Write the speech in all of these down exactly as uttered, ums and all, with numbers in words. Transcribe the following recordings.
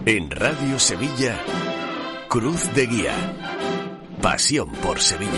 En Radio Sevilla, Cruz de Guía. Pasión por Sevilla.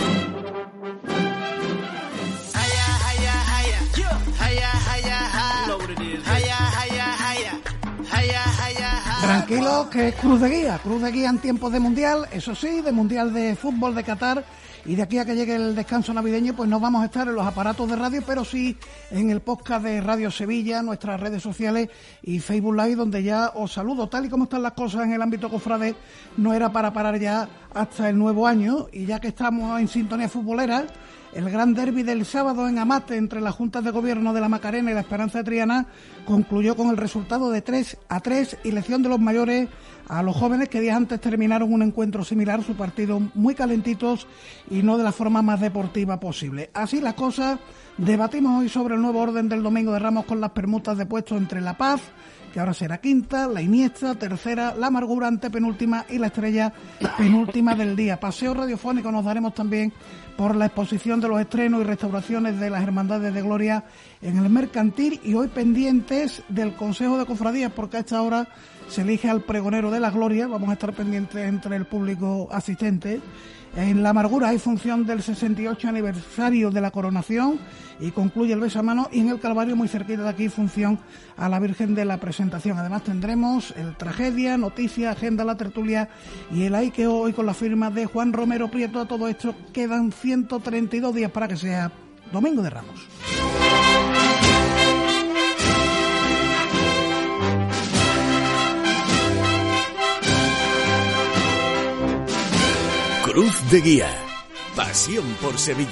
Tranquilos, que es Cruz de Guía, Cruz de Guía en tiempos de Mundial, eso sí, de Mundial de Fútbol de Qatar, y de aquí a que llegue el descanso navideño, pues no vamos a estar en los aparatos de radio, pero sí en el podcast de Radio Sevilla, nuestras redes sociales y Facebook Live, donde ya os saludo. Tal y como están las cosas en el ámbito cofrade, no era para parar ya hasta el nuevo año, y ya que estamos en sintonía futbolera, el gran derbi del sábado en Amate entre las juntas de gobierno de la Macarena y la Esperanza de Triana concluyó con el resultado de tres a tres y lección de los mayores a los jóvenes que días antes terminaron un encuentro similar, su partido muy calentitos y no de la forma más deportiva posible. Así las cosas, debatimos hoy sobre el nuevo orden del Domingo de Ramos con las permutas de puestos entre La Paz, que ahora será quinta, La Iniesta, tercera, La Amargura antepenúltima y La Estrella penúltima del día. Paseo radiofónico nos daremos también por la exposición de los estrenos y restauraciones de las Hermandades de Gloria en el Mercantil, y hoy pendientes del Consejo de Cofradías, porque a esta hora se elige al pregonero de la Gloria. Vamos a estar pendientes entre el público asistente. En La Amargura hay función del sesenta y ocho aniversario de la coronación y concluye el besamano, y en el Calvario, muy cerquita de aquí, función a la Virgen de la Presentación. Además tendremos el Tragedia, Noticias, Agenda, la Tertulia y el Hay que hoy con la firma de Juan Romero Prieto. A todo esto quedan ciento treinta y dos días para que sea Domingo de Ramos. Cruz de Guía. Pasión por Sevilla.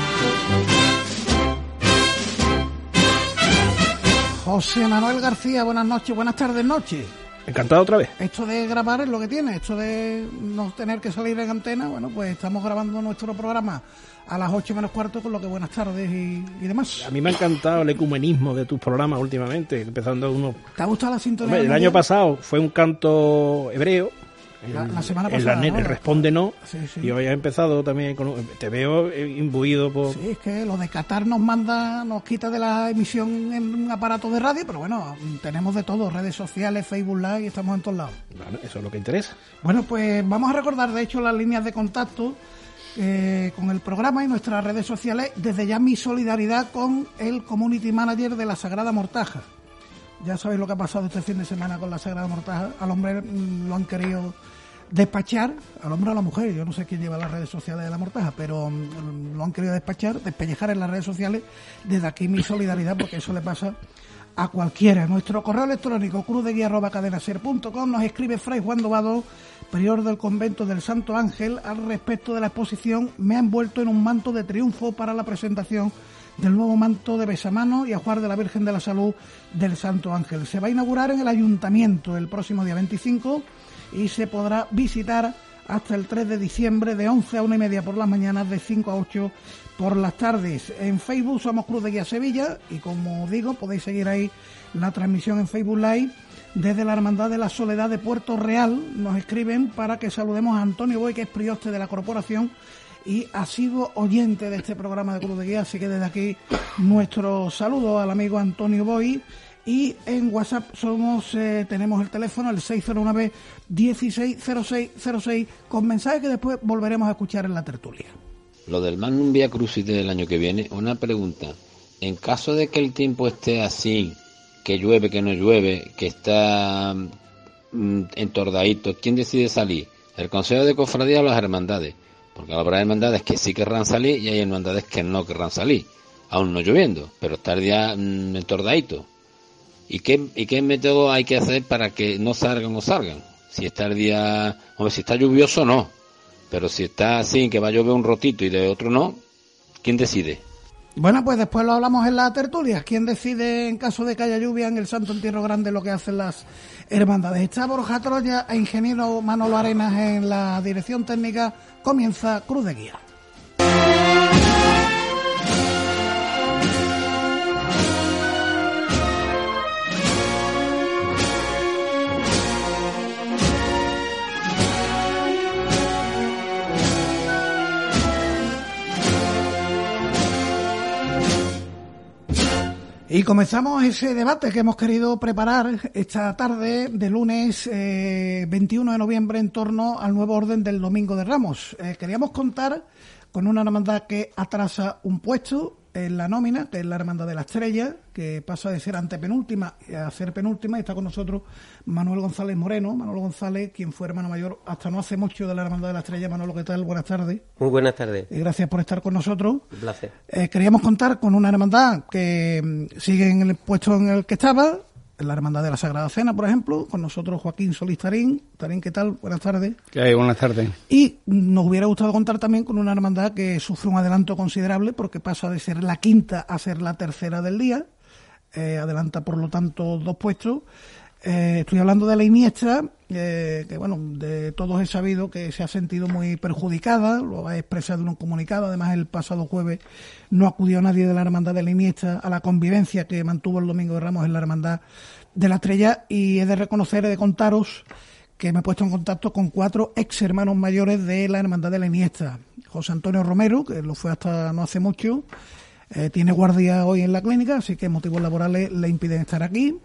José Manuel García, buenas noches, buenas tardes, noches. Encantado otra vez. Esto de grabar es lo que tiene, esto de no tener que salir en antena. Bueno, pues estamos grabando nuestro programa a las ocho menos cuarto, con lo que buenas tardes y, y demás. A mí me ha encantado el ecumenismo de tus programas últimamente, empezando uno... ¿Te ha gustado la sintonía? Hombre, el año pasado fue un canto hebreo. La, la semana en pasada, la, ¿no? El Responde No, sí, sí. Y hoy ha empezado también con... Te veo imbuido por... Sí, es que lo de Qatar nos manda, nos quita de la emisión en un aparato de radio, pero bueno, tenemos de todo, redes sociales, Facebook Live, y estamos en todos lados. Bueno, eso es lo que interesa. Bueno, pues vamos a recordar, de hecho, las líneas de contacto eh, con el programa y nuestras redes sociales. Desde ya mi solidaridad con el Community Manager de la Sagrada Mortaja. Ya sabéis lo que ha pasado este fin de semana con la Sagrada Mortaja. Al hombre mmm, lo han querido despachar, al hombre o a la mujer, yo no sé quién lleva las redes sociales de la Mortaja, pero mmm, lo han querido despachar, despellejar en las redes sociales. Desde aquí mi solidaridad, porque eso le pasa a cualquiera. Nuestro correo electrónico, cruzdeguía arroba cadenaser punto com, nos escribe Fray Juan Dobado, prior del convento del Santo Ángel, al respecto de la exposición Me ha envuelto en un manto de triunfo para la presentación del nuevo manto de besamano y ajuar de la Virgen de la Salud del Santo Ángel. Se va a inaugurar en el Ayuntamiento el próximo día veinticinco y se podrá visitar hasta el tres de diciembre, de once a una y media por las mañanas, de cinco a ocho por las tardes. En Facebook somos Cruz de Guía Sevilla, y como digo, podéis seguir ahí la transmisión en Facebook Live. Desde la Hermandad de la Soledad de Puerto Real nos escriben para que saludemos a Antonio Boy, que es prioste de la corporación y asiduo oyente de este programa de Cruz de Guía, así que desde aquí nuestro saludo al amigo Antonio Boy. Y en WhatsApp somos eh, tenemos el teléfono, el seis cero nueve, dieciséis cero seis cero seis, con mensajes que después volveremos a escuchar en la tertulia. Lo del Magnum Vía Crucis del año que viene, una pregunta. En caso de que el tiempo esté así, que llueve, que no llueve, que está mm, entordadito, ¿quién decide salir? ¿El Consejo de Cofradía o las hermandades? Porque habrá hermandades que sí querrán salir y hay hermandades que no querrán salir, aún no lloviendo, pero está el día mmm, entordadito. ¿Y qué, ¿Y qué método hay que hacer para que no salgan o salgan? Si está el día... Hombre, si está lluvioso, no. Pero si está así, que va a llover un rotito y de otro no, ¿quién decide? Bueno, pues después lo hablamos en la tertulia. ¿Quién decide en caso de que haya lluvia en el Santo Entierro Grande lo que hacen las hermandades? Está Borja Troya e ingeniero Manolo Arenas en la dirección técnica. Comienza Cruz de Guía. Y comenzamos ese debate que hemos querido preparar esta tarde de lunes eh, veintiuno de noviembre en torno al nuevo orden del Domingo de Ramos. Eh, queríamos contar con una hermandad que atrasa un puesto en la nómina, que es la Hermandad de la Estrella, que pasa de ser antepenúltima a ser penúltima, y está con nosotros Manuel González Moreno. Manuel González, quien fue hermano mayor hasta no hace mucho de la Hermandad de la Estrella. Manolo, ¿qué tal? Buenas tardes. Muy buenas tardes. Y gracias por estar con nosotros. Un placer. Eh, queríamos contar con una hermandad que mm, sigue en el puesto en el que estaba, en la Hermandad de la Sagrada Cena, por ejemplo, con nosotros Joaquín Solís Tarín. Tarín, ¿qué tal? Buenas tardes. ¿Qué hay? Buenas tardes. Y nos hubiera gustado contar también con una hermandad que sufre un adelanto considerable porque pasa de ser la quinta a ser la tercera del día. Eh, adelanta, por lo tanto, dos puestos. Eh, estoy hablando de la Iniestra, eh, que bueno, de todos he sabido que se ha sentido muy perjudicada, lo ha expresado en un comunicado. Además, el pasado jueves no acudió nadie de la Hermandad de la Iniestra a la convivencia que mantuvo el Domingo de Ramos en la Hermandad de la Estrella, y he de reconocer, he de contaros que me he puesto en contacto con cuatro ex hermanos mayores de la Hermandad de la Iniestra. José Antonio Romero, que lo fue hasta no hace mucho, eh, tiene guardia hoy en la clínica, así que motivos laborales le impiden estar aquí.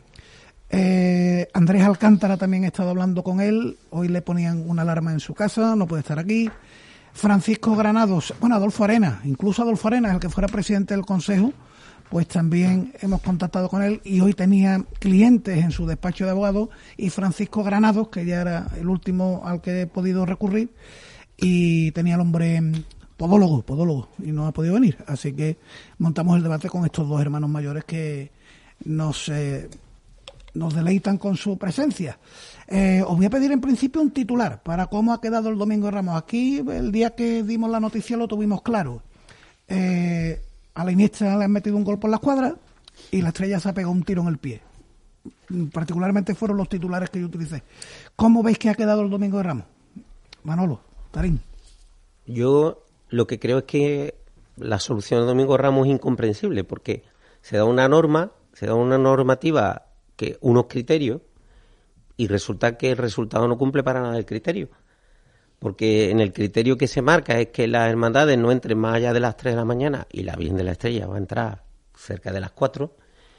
Eh, Andrés Alcántara, también he estado hablando con él, hoy le ponían una alarma en su casa, no puede estar aquí. Francisco Granados, bueno, Adolfo Arenas, incluso Adolfo Arenas, el que fuera presidente del Consejo, pues también hemos contactado con él, y hoy tenía clientes en su despacho de abogados, y Francisco Granados, que ya era el último al que he podido recurrir, y tenía el hombre podólogo, podólogo, y no ha podido venir, así que montamos el debate con estos dos hermanos mayores que nos... Eh, nos deleitan con su presencia. Eh, os voy a pedir en principio un titular para cómo ha quedado el Domingo de Ramos. Aquí, el día que dimos la noticia, lo tuvimos claro. Eh, a la Iniestra le han metido un gol por la escuadra y la Estrella se ha pegado un tiro en el pie. Particularmente fueron los titulares que yo utilicé. ¿Cómo veis que ha quedado el Domingo de Ramos? Manolo, Tarín. Yo lo que creo es que la solución del Domingo de Ramos es incomprensible, porque se da una norma, se da una normativa, que unos criterios, y resulta que el resultado no cumple para nada el criterio, porque en el criterio que se marca es que las hermandades no entren más allá de las tres de la mañana, y la Virgen de la Estrella va a entrar cerca de las cuatro,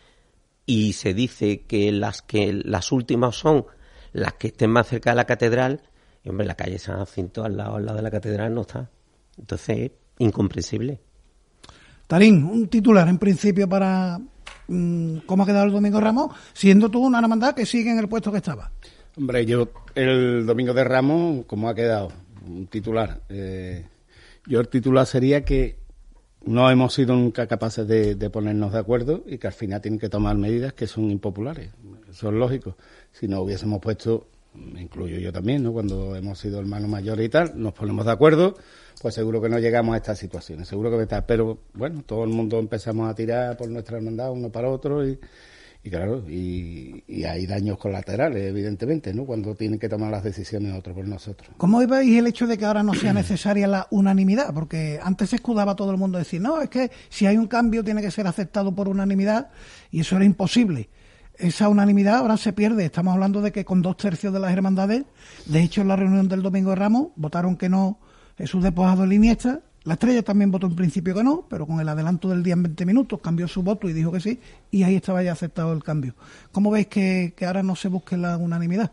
y se dice que las que las últimas son las que estén más cerca de la catedral, y hombre, la calle San Jacinto al lado, al lado de la catedral no está. Entonces, incomprensible. Tarín, un titular en principio para... ¿Cómo ha quedado el Domingo de Ramos, siendo tú una hermandad que sigue en el puesto que estaba? Hombre, yo, el Domingo de Ramos, ¿cómo ha quedado? Un titular. Eh, yo el titular sería que no hemos sido nunca capaces de, de ponernos de acuerdo y que al final tienen que tomar medidas que son impopulares. Eso es lógico. Si no hubiésemos puesto, me incluyo yo también, ¿no? Cuando hemos sido hermanos mayores y tal, nos ponemos de acuerdo, pues seguro que no llegamos a estas situaciones, seguro que está. Pero bueno, todo el mundo empezamos a tirar por nuestra hermandad uno para otro y, y claro, y, y hay daños colaterales, evidentemente, ¿no? Cuando tienen que tomar las decisiones otros por nosotros. ¿Cómo veis el hecho de que ahora no sea necesaria la unanimidad? Porque antes se escudaba todo el mundo a decir, no, es que si hay un cambio tiene que ser aceptado por unanimidad, y eso era imposible. Esa unanimidad ahora se pierde. Estamos hablando de que con dos tercios de las hermandades, de hecho en la reunión del Domingo de Ramos, votaron que no Jesús Despojado en la Iniestra. La Estrella también votó en principio que no, pero con el adelanto del día en veinte minutos cambió su voto y dijo que sí, y ahí estaba ya aceptado el cambio. ¿Cómo veis que, que ahora no se busque la unanimidad?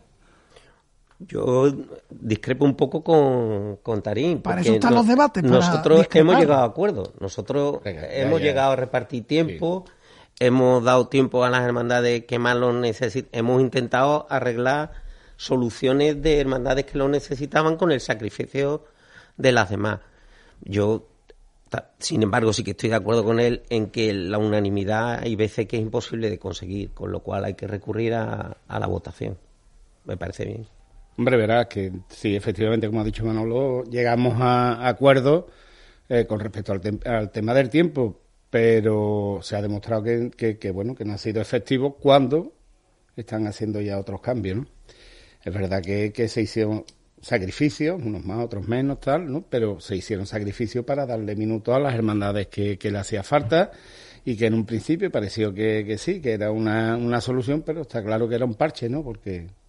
Yo discrepo un poco con, con Tarín. Para eso están no, los debates. Para nosotros discrepar. hemos llegado a acuerdos. Nosotros Venga, ya, hemos ya. llegado a repartir tiempo, sí. Hemos dado tiempo a las hermandades que más lo necesitan. Hemos intentado arreglar soluciones de hermandades que lo necesitaban con el sacrificio de las demás. Yo, sin embargo, sí que estoy de acuerdo con él en que la unanimidad hay veces que es imposible de conseguir, con lo cual hay que recurrir a, a la votación. Me parece bien. Hombre, verás que sí, efectivamente, como ha dicho Manolo, llegamos a acuerdos eh, con respecto al, te- al tema del tiempo, pero se ha demostrado que, que, que, bueno, que no ha sido efectivo cuando están haciendo ya otros cambios, ¿no? Es verdad que, que se hicieron sacrificios, unos más, otros menos, tal, ¿no? Pero se hicieron sacrificios para darle minutos a las hermandades que, que le hacía falta, y que en un principio pareció que, que sí, que era una, una solución, pero está claro que era un parche, ¿no? Porque, bueno,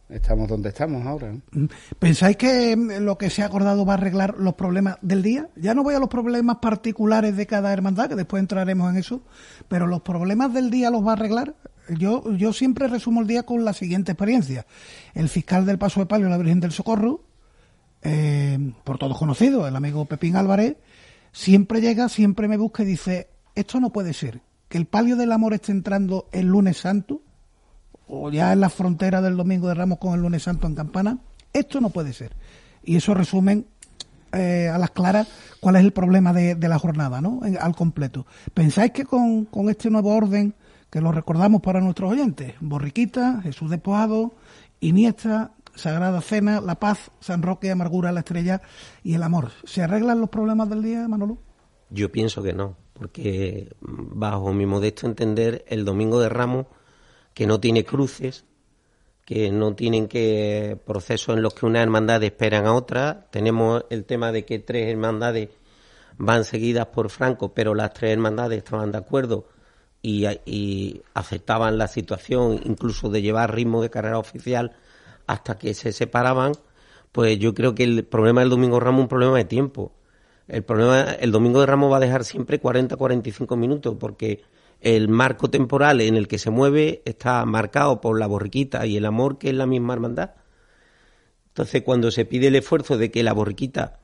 estamos donde estamos ahora, ¿no? ¿Pensáis que lo que se ha acordado va a arreglar los problemas del día? Ya no voy a los problemas particulares de cada hermandad, que después entraremos en eso, pero los problemas del día los va a arreglar. Yo, yo siempre resumo el día con la siguiente experiencia. El fiscal del Paso de Palio, la Virgen del Socorro, eh, por todos conocido, el amigo Pepín Álvarez, siempre llega, siempre me busca y dice, esto no puede ser, que el Palio del Amor esté entrando el lunes santo, o ya en la frontera del Domingo de Ramos con el lunes santo en Campana, esto no puede ser. Y eso resumen eh, a las claras cuál es el problema de, de la jornada, ¿no? En, al completo. ¿Pensáis que con, con este nuevo orden, que lo recordamos para nuestros oyentes, Borriquita, Jesús Despojado, Iniesta, Sagrada Cena, La Paz, San Roque, Amargura, La Estrella y el Amor, ¿se arreglan los problemas del día, Manolo? Yo pienso que no, porque bajo mi modesto entender, el Domingo de Ramos, que no tiene cruces, que no tienen que procesos en los que una hermandad esperan a otra. Tenemos el tema de que tres hermandades van seguidas por Franco, pero las tres hermandades estaban de acuerdo y, y aceptaban la situación, incluso de llevar ritmo de carrera oficial hasta que se separaban. Pues yo creo que el problema del Domingo de Ramos es un problema de tiempo. El problema, el Domingo de Ramos va a dejar siempre cuarenta a cuarenta y cinco minutos, porque el marco temporal en el que se mueve está marcado por la Borriquita y el Amor, que es la misma hermandad. Entonces, cuando se pide el esfuerzo de que la Borriquita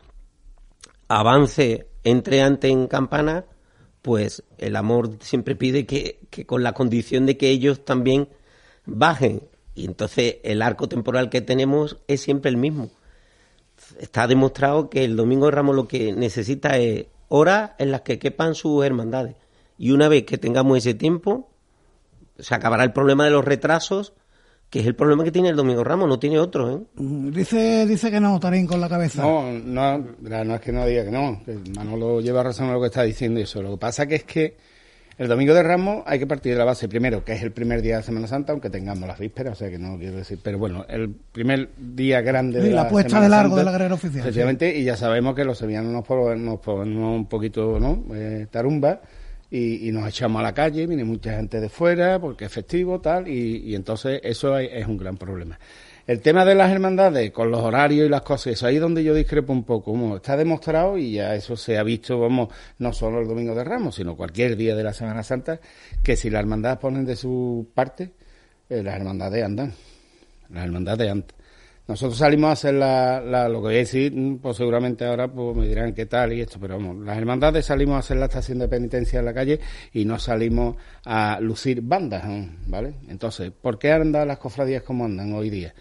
avance, entre antes en Campana, pues el Amor siempre pide que, que con la condición de que ellos también bajen. Y entonces el arco temporal que tenemos es siempre el mismo. Está demostrado que el Domingo de Ramos lo que necesita es horas en las que quepan sus hermandades. Y una vez que tengamos ese tiempo, se acabará el problema de los retrasos, que es el problema que tiene el Domingo Ramos, no tiene otro, ¿eh? Dice dice que no, Tarín, con la cabeza. No, no, no es que no diga que no, que Manolo lleva razón a lo que está diciendo eso. Lo que pasa que es que el Domingo de Ramos hay que partir de la base primero, que es el primer día de Semana Santa, aunque tengamos las vísperas, o sea que no quiero decir, pero bueno, el primer día grande sí, de la, la puesta Semana de largo Santa, de la carrera oficial. Efectivamente, sí. Y ya sabemos que los sevillanos nos ponemos, ponemos un poquito, ¿no? Eh, tarumba. Y, y nos echamos a la calle, viene mucha gente de fuera porque es festivo, tal, y, y entonces eso es, es un gran problema. El tema de las hermandades, con los horarios y las cosas, eso ahí es donde yo discrepo un poco. Como está demostrado, y ya eso se ha visto, vamos, no solo el Domingo de Ramos, sino cualquier día de la Semana Santa, que si las hermandades ponen de su parte, eh, las hermandades andan. Las hermandades andan. Nosotros salimos a hacer la, la, lo que voy a decir, pues seguramente ahora pues me dirán qué tal y esto, pero vamos, las hermandades salimos a hacer la estación de penitencia en la calle y no salimos a lucir bandas, ¿vale? Entonces, ¿por qué andan las cofradías como andan hoy día?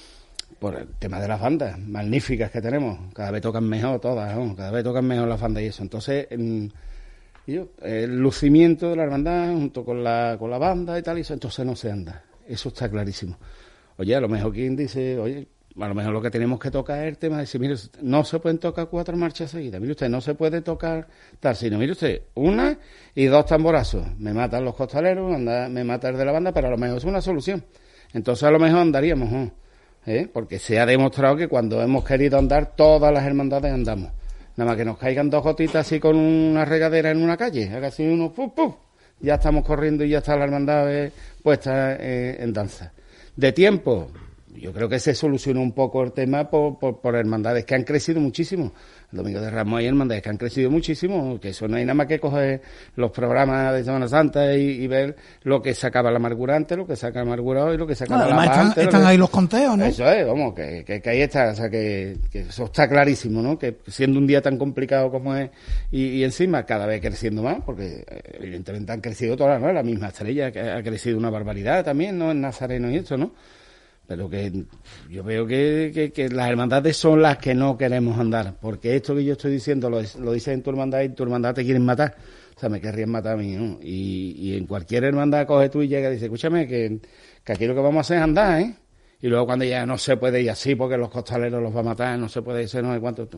Por el tema de las bandas magníficas que tenemos, cada vez tocan mejor todas, ¿no? Cada vez tocan mejor las bandas y eso. Entonces, en, yo, el lucimiento de la hermandad junto con la, con la banda y tal, y eso, entonces no se anda, eso está clarísimo. Oye, a lo mejor quien dice, oye, a lo mejor lo que tenemos que tocar es el tema de decir, mire, no se pueden tocar cuatro marchas seguidas, mire usted, no se puede tocar tal, sino, mire usted, una y dos tamborazos, me matan los costaleros, anda, me mata el de la banda, pero a lo mejor es una solución. Entonces a lo mejor andaríamos, ¿no? ¿Eh? Porque se ha demostrado que cuando hemos querido andar, todas las hermandades andamos. Nada más que nos caigan dos gotitas así con una regadera en una calle, haga así uno, ¡puf, puf! Ya estamos corriendo y ya está la hermandad eh, puesta eh, en danza. De tiempo, yo creo que se solucionó un poco el tema por, por, por hermandades que han crecido muchísimo. El Domingo de Ramos hay hermandades que han crecido muchísimo, que eso no hay nada más que coger los programas de Semana Santa y, y ver lo que sacaba la amargura antes, lo que saca la amargura hoy, lo que sacaba no, la paz están, antes. Están que... ahí los conteos, ¿no? Eso es, vamos, que, que, que ahí está, o sea, que, que eso está clarísimo, ¿no? Que siendo un día tan complicado como es y, y encima cada vez creciendo más, porque evidentemente han crecido todas, ¿no? La misma Estrella que ha crecido una barbaridad también, ¿no? En Nazareno y esto, ¿no? Pero que yo veo que, que, que las hermandades son las que no queremos andar, porque esto que yo estoy diciendo lo, lo dices en tu hermandad y en tu hermandad te quieren matar, o sea, me querrían matar a mí, ¿no? Y, y en cualquier hermandad coge tú y llega y dice, escúchame, que, que aquí lo que vamos a hacer es andar, ¿eh? Y luego cuando ya no se puede ir así porque los costaleros los va a matar, no se puede ser, no sé cuánto.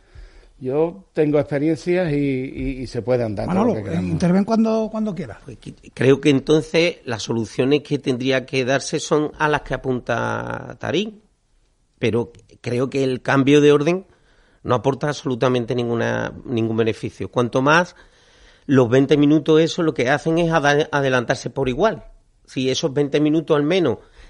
Yo tengo experiencias y, y, y se puede andar. Manolo, todo lo que interven cuando, cuando quieras. Creo que entonces las soluciones que tendría que darse son a las que apunta Tarín, pero creo que el cambio de orden no aporta absolutamente ninguna ningún beneficio. Cuanto más los veinte minutos, eso lo que hacen es adelantarse por igual. Si esos veinte minutos al menos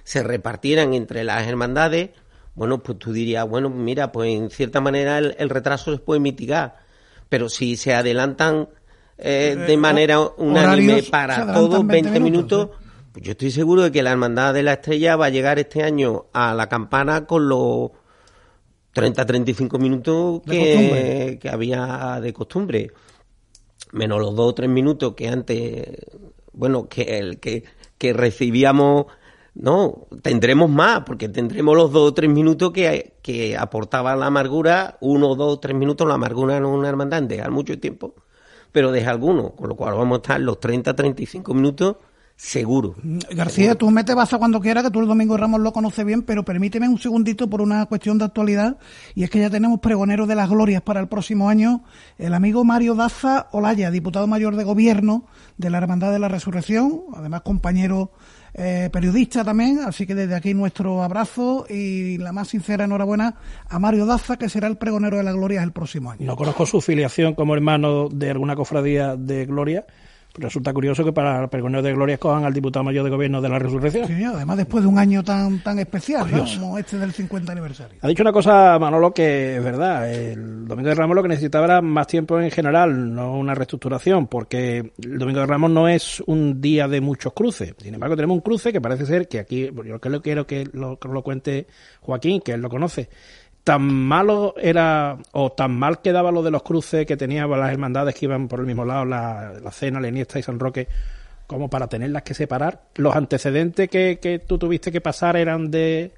se repartieran entre las hermandades, bueno, pues tú dirías, bueno, mira, pues en cierta manera el, el retraso se puede mitigar, pero si se adelantan eh, de manera unánime para todos veinte minutos, ¿sí? Pues yo estoy seguro de que la Hermandad de la Estrella va a llegar este año a la campana con los treinta a treinta y cinco minutos que, que había de costumbre, menos los dos o tres minutos que antes, bueno, que el que, que recibíamos. No, tendremos más, porque tendremos los dos o tres minutos que, que aportaba la amargura, uno, dos, tres minutos. La amargura no es una hermandad, deja mucho tiempo, pero deja alguno, con lo cual vamos a estar los treinta, treinta y cinco minutos seguro. García, seguro. Tú mete baza cuando quieras, que tú el Domingo de Ramos lo conoces bien, pero permíteme un segundito por una cuestión de actualidad, y es que ya tenemos pregonero de las glorias para el próximo año, el amigo Mario Daza Olaya, diputado mayor de gobierno de la Hermandad de la Resurrección, además compañero Eh, periodista también, así que desde aquí nuestro abrazo y la más sincera enhorabuena a Mario Daza, que será el pregonero de la Gloria el próximo año. No conozco su filiación como hermano de alguna cofradía de Gloria, pero resulta curioso que para el pregonero de Gloria escojan al diputado mayor de gobierno de la Resurrección. Sí, además después de un año tan tan especial, ¿no? Como este del cincuenta aniversario. Ha dicho una cosa, Manolo, que es verdad. El Domingo de Ramos lo que necesitaba era más tiempo en general, no una reestructuración, porque el Domingo de Ramos no es un día de muchos cruces. Sin embargo, tenemos un cruce que parece ser que aquí, yo que lo quiero que lo, que lo cuente Joaquín, que él lo conoce. Tan malo era, o tan mal quedaba lo de los cruces que tenían las hermandades que iban por el mismo lado, la, la Cena, la Iniesta y San Roque, como para tenerlas que separar. Los antecedentes que, que tú tuviste que pasar eran de,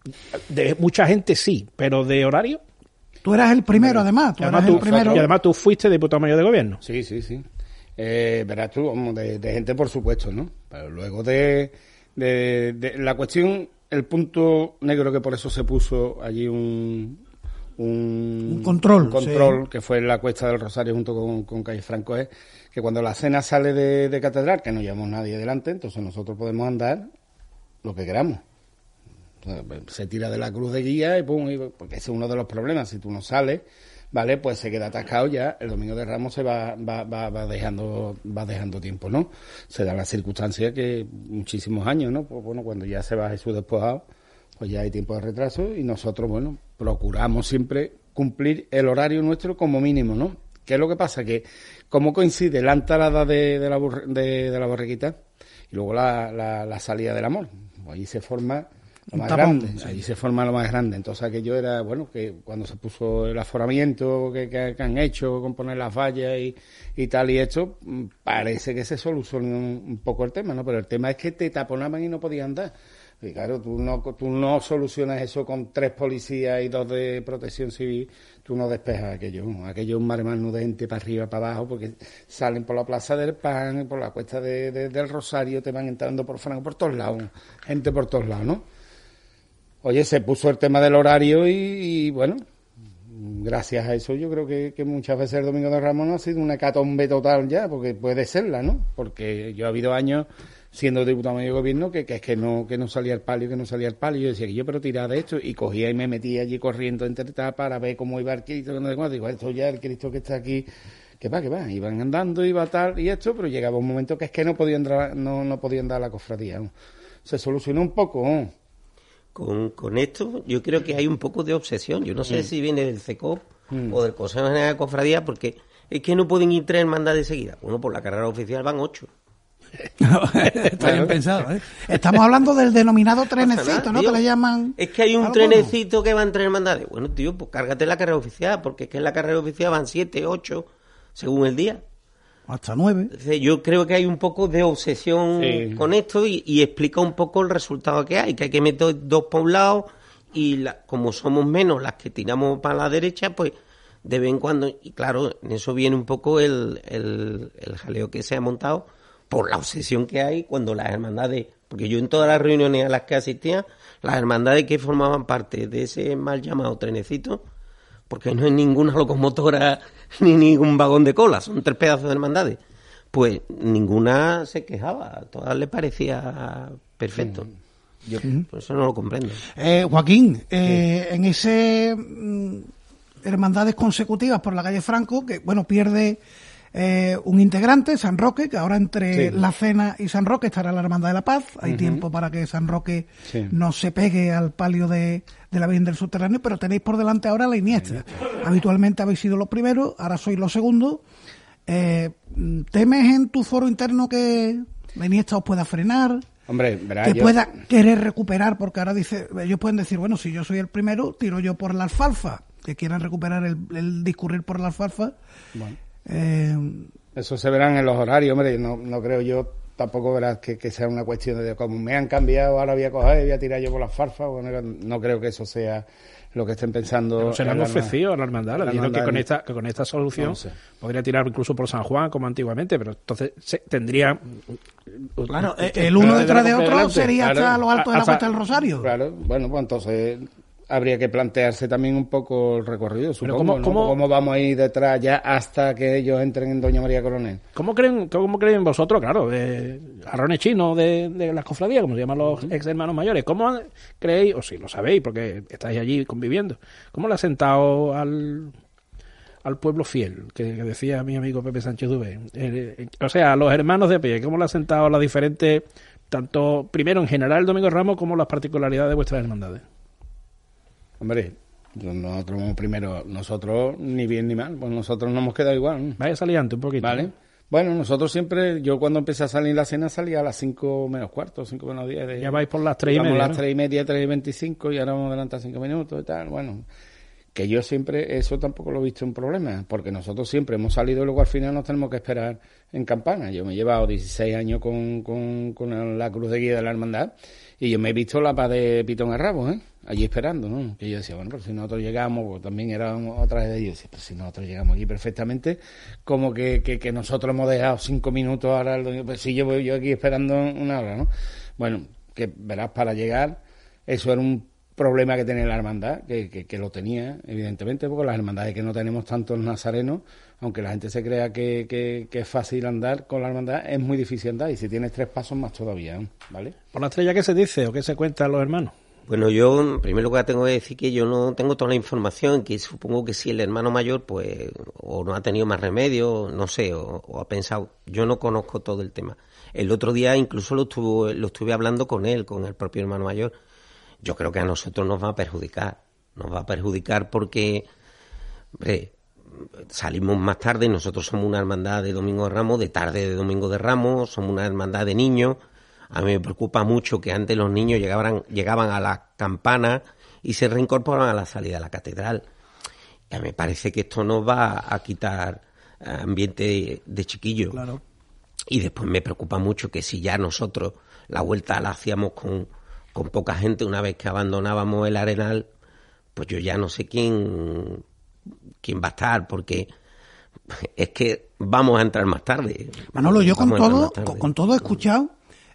de mucha gente, sí, pero de horario. Tú eras el primero, además. Tú además eras tú, el primero. Y además tú fuiste diputado mayor de gobierno. Sí, sí, sí. Eh, verás tú, de, de gente, por supuesto, ¿no? Pero luego de, de, de la cuestión... El punto negro que por eso se puso allí un, un, un control, un control sí. Que fue en la Cuesta del Rosario junto con, con Calle Franco, es que cuando la cena sale de, de catedral, que no llevamos nadie delante, entonces nosotros podemos andar lo que queramos. Se tira de la cruz de guía y pum, y, porque ese es uno de los problemas. Si tú no sales, vale, pues se queda atascado ya. El Domingo de Ramos se va, va, va, va dejando, va dejando tiempo, ¿no? Se da la circunstancia que muchísimos años, ¿no? Pues bueno, cuando ya se va Jesús despojado, pues ya hay tiempo de retraso y nosotros, bueno, procuramos siempre cumplir el horario nuestro como mínimo, ¿no? ¿Qué es lo que pasa? Que como coincide la entrada de, de la borre, de, de la borriquita y luego la, la, la salida del amor, pues allí se forma lo más tapón, grande, sí. Allí se forma lo más grande. Entonces aquello era, bueno, que cuando se puso el aforamiento que, que, que han hecho con poner las vallas y, y tal y esto, parece que se solucionó un, un poco el tema, ¿no? Pero el tema es que te taponaban y no podías andar. Y claro, tú no, tú no solucionas eso con tres policías y dos de protección civil, tú no despejas aquello. Aquello es un maremano de gente para arriba, para abajo, porque salen por la Plaza del Pan, por la Cuesta de, de, del Rosario, te van entrando por Franco, por todos lados, gente por todos lados, ¿no? Oye, se puso el tema del horario y, y bueno, gracias a eso yo creo que, que muchas veces el Domingo de Ramos no ha sido una hecatombe total ya, porque puede serla, ¿no? Porque yo ha habido años siendo diputado mayor de gobierno que, que es que no que no salía el palio, que no salía el palio. Yo decía que yo pero tiraba de esto y cogía y me metía allí corriendo entre tal para ver cómo iba el Cristo. Digo, esto ya el Cristo que está aquí, que va, que va, iban andando, iba tal y esto, pero llegaba un momento que es que no podían dar, no, no podían dar la cofradía, ¿no? Se solucionó un poco, ¿no? Con, con esto yo creo que hay un poco de obsesión. Yo no sé mm. si viene del C E C O P mm. o del Consejo General de Cofradía, porque es que no pueden ir tres hermandades seguidas. Bueno, por la carrera oficial van ocho. Está bien pensado, ¿eh? Estamos hablando del denominado trenecito, ¿no? Tío, que le llaman... Es que hay un trenecito que va en tres hermandades. Bueno, tío, pues cárgate la carrera oficial, porque es que en la carrera oficial van siete, ocho, según el día. Hasta nueve. Entonces, yo creo que hay un poco de obsesión sí. con esto y, y explica un poco el resultado que hay, que hay que meter dos por un lado y la, como somos menos las que tiramos para la derecha, pues de vez en cuando, y claro, en eso viene un poco el, el, el jaleo que se ha montado por la obsesión que hay cuando las hermandades, porque yo en todas las reuniones a las que asistía, las hermandades que formaban parte de ese mal llamado trenecito, porque no hay ninguna locomotora ni ningún vagón de cola, son tres pedazos de hermandades, pues ninguna se quejaba, a todas les parecía perfecto. Yo por eso no lo comprendo. Eh, Joaquín, eh, sí. en ese mm, hermandades consecutivas por la calle Franco, que bueno, pierde eh, un integrante, San Roque, que ahora entre Sí. la Cena y San Roque estará la Hermandad de la Paz. Hay Ujú. tiempo para que San Roque Sí. no se pegue al palio de, de la Virgen del Subterráneo, pero tenéis por delante ahora la Iniesta. Habitualmente habéis sido los primeros, ahora sois los segundos. Eh, ¿Temes en tu foro interno que la Iniesta os pueda frenar? Hombre, verás, Que yo- pueda querer recuperar, porque ahora dice, ellos pueden decir, bueno, si yo soy el primero, tiro yo por la alfalfa, que quieran recuperar el, el discurrir por la alfalfa. Bueno. Eh, Eso se verán en los horarios, hombre. No, no creo yo tampoco verás que, que sea una cuestión de como me han cambiado, ahora voy a coger y voy a tirar yo por las farfas. Bueno, no creo que eso sea lo que estén pensando. Pero se le han en la- ofrecido a la hermandad, le la dijeron que hermandad con en- esta, que con esta solución No sé. podría tirar incluso por San Juan como antiguamente, pero entonces se, tendría... claro, eh, el uno detrás de otro sería hasta Claro. lo alto de la Hasta- Cuesta del Rosario. Claro, bueno, pues entonces habría que plantearse también un poco el recorrido, supongo. ¿cómo- ¿no? cómo- ¿Cómo vamos a ir detrás ya hasta que ellos entren en Doña María Coronel? ¿Cómo creen, cómo creen vosotros, claro, eh, jarrones chinos de, de las cofradías, como se llaman los ex hermanos mayores? ¿Cómo creéis, o si lo sabéis, porque estáis allí conviviendo, cómo le ha sentado al, al pueblo fiel, que, que decía mi amigo Pepe Sánchez Dubé? Eh, eh, o sea, a los hermanos de a pie, ¿cómo le ha sentado las diferentes, tanto primero en general el Domingo de Ramos, como las particularidades de vuestras hermandades? Hombre, nosotros primero, nosotros ni bien ni mal, pues nosotros nos hemos quedado igual, ¿no? Vaya saliente un poquito. ¿Vale? Bueno, nosotros siempre, yo cuando empecé a salir la cena salía a las cinco menos cuarto, cinco menos diez. De, Ya vais por las tres y íbamos media, a las ¿no? tres y media, tres y veinticinco y ahora vamos adelante a cinco minutos y tal. Bueno, que yo siempre, eso tampoco lo he visto un problema, porque nosotros siempre hemos salido y luego al final nos tenemos que esperar en campana. Yo me he llevado dieciséis años con, con, con la cruz de guía de la hermandad y yo me he visto la paz de Pitón a Rabo, ¿eh? Allí esperando, ¿no? Que yo decía, bueno, pues si nosotros llegamos, pues también era otra vez de ellos, decía, pues si nosotros llegamos aquí perfectamente, como que, que, que nosotros hemos dejado cinco minutos ahora, pues si yo voy yo aquí esperando una hora, ¿no? Bueno, que verás, para llegar, eso era un problema que tenía la hermandad, que, que, que lo tenía, evidentemente, porque las hermandades que no tenemos tantos nazarenos, aunque la gente se crea que, que, que es fácil andar con la hermandad, es muy difícil andar, y si tienes tres pasos más todavía, ¿no? ¿Vale? ¿Por la estrella qué se dice o qué se cuentan los hermanos? Bueno, yo en primer lugar tengo que decir que yo no tengo toda la información, que supongo que si el hermano mayor pues o no ha tenido más remedio, no sé, o, o ha pensado, yo no conozco todo el tema. El otro día incluso lo estuve, lo estuve hablando con él, con el propio hermano mayor. Yo creo que a nosotros nos va a perjudicar, nos va a perjudicar porque, hombre, salimos más tarde, nosotros somos una hermandad de Domingo de Ramos, de tarde de Domingo de Ramos, somos una hermandad de niños. A mí me preocupa mucho que antes los niños llegaban, llegaban a la campana y se reincorporaban a la salida de la catedral. Ya me parece que esto nos va a quitar ambiente de, de chiquillo. Claro. Y después me preocupa mucho que si ya nosotros la vuelta la hacíamos con, con poca gente una vez que abandonábamos el Arenal, pues yo ya no sé quién, quién va a estar, porque es que vamos a entrar más tarde. Manolo, yo con Vamos a entrar todo, más tarde. con, con todo he escuchado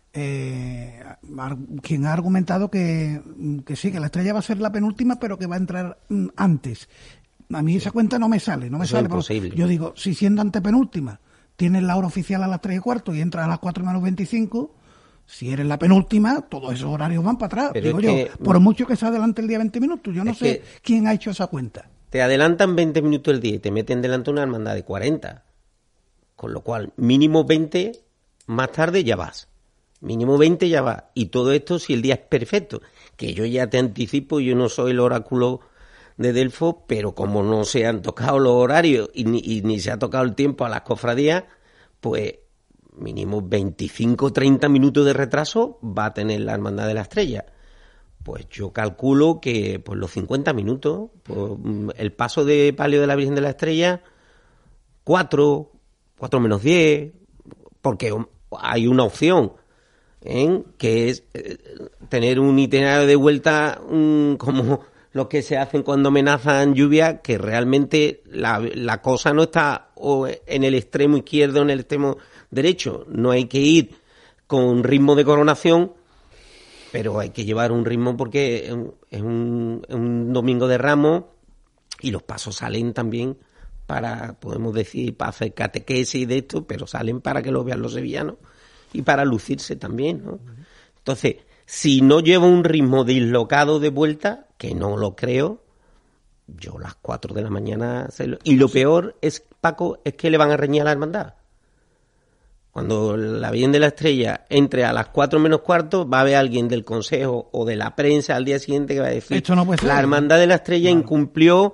eh, ar- quien ha argumentado que, que sí, que la estrella va a ser la penúltima, pero que va a entrar mm, antes. A mí esa cuenta no me sale, no me Eso es sale. porque imposible. Yo digo, si siendo antepenúltima, tienes la hora oficial a las tres y cuarto y entras a las cuatro menos veinticinco, si eres la penúltima, todos esos horarios van para atrás. Pero Digo es yo, que- por mucho que se adelante el día veinte minutos, yo no Es sé que- quién ha hecho esa cuenta. Te adelantan veinte minutos el día y te meten delante una hermandad de cuarenta. Con lo cual, mínimo veinte, más tarde ya vas. Mínimo veinte ya vas. Y todo esto si el día es perfecto. Que yo ya te anticipo, yo no soy el oráculo de Delfos, pero como no se han tocado los horarios y ni, y ni se ha tocado el tiempo a las cofradías, pues mínimo veinticinco, treinta minutos de retraso va a tener la Hermandad de la Estrella. Pues yo calculo que pues los cincuenta minutos, pues, el paso de palio de la Virgen de la Estrella, cuatro, cuatro menos diez, porque hay una opción, ¿eh? Que es eh, tener un itinerario de vuelta um, como los que se hacen cuando amenazan lluvia, que realmente la, la cosa no está o en el extremo izquierdo o en el extremo derecho. No hay que ir con ritmo de coronación, pero hay que llevar un ritmo porque es un, es un, es un domingo de Ramos y los pasos salen también para, podemos decir, para hacer catequesis de esto, pero salen para que lo vean los sevillanos y para lucirse también, ¿no? Entonces, si no lleva un ritmo dislocado de vuelta, que no lo creo, Yo a las cuatro de la mañana... Se lo... Y lo peor es, Paco, es que le van a reñir a la hermandad. Cuando la Virgen de la Estrella entre a las cuatro menos cuarto, va a haber alguien del Consejo o de la prensa al día siguiente que va a decir Esto no puede ser. La Hermandad de la Estrella claro. incumplió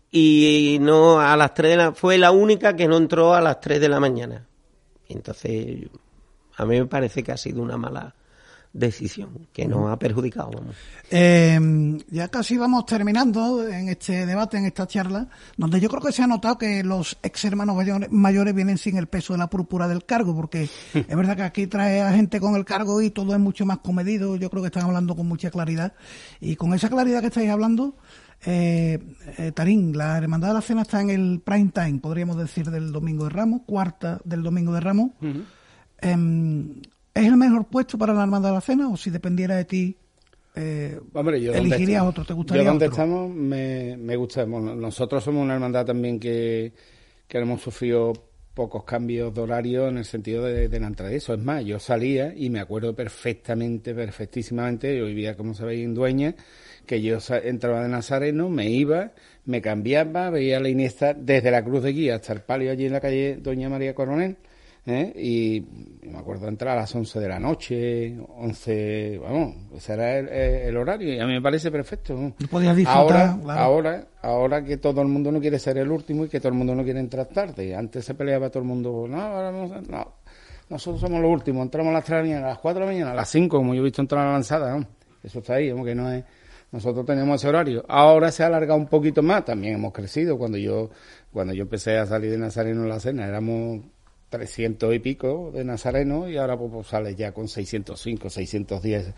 y no a las tres de la... fue la única que no entró a las tres de la mañana. Entonces, a mí me parece que ha sido una mala decisión, que nos ha perjudicado. Vamos. Eh, ya casi vamos terminando en este debate, en esta charla, donde yo creo que se ha notado que los ex hermanos mayores vienen sin el peso de la púrpura del cargo, porque es verdad que aquí trae a gente con el cargo y todo es mucho más comedido. Yo creo que están hablando con mucha claridad, y con esa claridad que estáis hablando, eh, eh, Tarín, la Hermandad de la Cena está en el prime time, podríamos decir, del Domingo de Ramos, cuarta del Domingo de Ramos. Uh-huh. eh, ¿Es el mejor puesto para la Hermandad de la Cena, o si dependiera de ti, eh, Hombre, yo elegirías otro? ¿Te gustaría yo donde otro? estamos me, me gusta. Bueno, nosotros somos una hermandad también que, que hemos sufrido pocos cambios de horario en el sentido de, de la entrada. Eso es más, yo salía y me acuerdo perfectamente, perfectísimamente, yo vivía, como sabéis, en Dueña, que yo entraba de Nazareno, me iba, me cambiaba, veía la Iniesta desde la Cruz de Guía hasta el palio allí en la calle Doña María Coronel. ¿Eh? Y me acuerdo entrar a las once de la noche, once, vamos, ese era el, el horario y a mí me parece perfecto. ¿No? Podías disfrutar, ahora, claro. ahora, ahora que todo el mundo no quiere ser el último y que todo el mundo no quiere entrar tarde. Antes se peleaba todo el mundo, no, ahora vamos a, no, nosotros somos los últimos, entramos a las tres de la mañana, a las cuatro de la mañana, a las cinco, como yo he visto entrar a la lanzada, ¿no? Eso está ahí, como que no es, nosotros tenemos ese horario. Ahora se ha alargado un poquito más, también hemos crecido. Cuando yo, cuando yo empecé a salir de Nazareno en la cena, éramos trescientos y pico de Nazareno y ahora pues, pues sale ya con seiscientos cinco, seiscientos diez,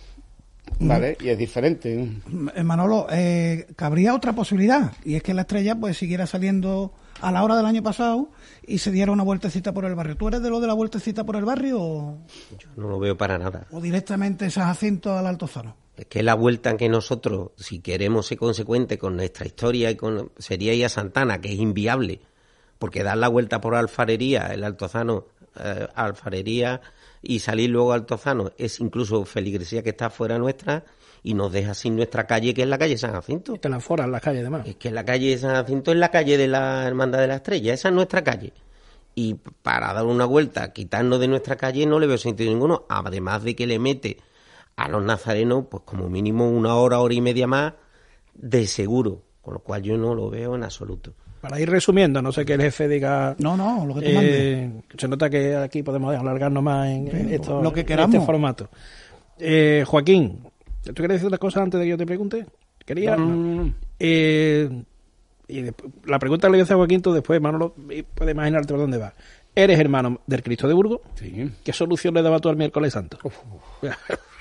¿vale? Mm. Y es diferente. Manolo, eh, cabría otra posibilidad, y es que la Estrella pues siguiera saliendo a la hora del año pasado y se diera una vueltecita por el barrio. ¿Tú eres de lo de la vueltecita por el barrio o...? Yo no lo veo para nada. ¿O directamente San Jacinto al Altozano? Es que la vuelta en que nosotros, si queremos ser consecuentes con nuestra historia, y con sería ir a Santana, que es inviable, porque dar la vuelta por Alfarería, el Altozano, eh, Alfarería, y salir luego a Altozano es incluso feligresía que está fuera nuestra y nos deja sin nuestra calle, que es la calle San Jacinto. Y te la foran las calles, además. Es que la calle San Jacinto es la calle de la Hermandad de la Estrella, esa es nuestra calle. Y para dar una vuelta, quitarnos de nuestra calle, no le veo sentido ninguno, además de que le mete a los nazarenos, pues como mínimo una hora, hora y media más, de seguro, con lo cual yo no lo veo en absoluto. Para ir resumiendo, no sé que el jefe diga... No, no, lo que tú eh, mandes. Se nota que aquí podemos alargarnos más en, en esto, lo que queramos. Este formato. Eh, Joaquín, ¿tú quieres decir una cosa antes de que yo te pregunte? ¿Quería? No, no, no. Eh, y después, la pregunta que le voy a hacer a Joaquín, tú después, Manolo, puedes imaginarte por dónde va. ¿Eres hermano del Cristo de Burgos? Sí. ¿Qué solución le daba tú al miércoles santo? Uf, uf.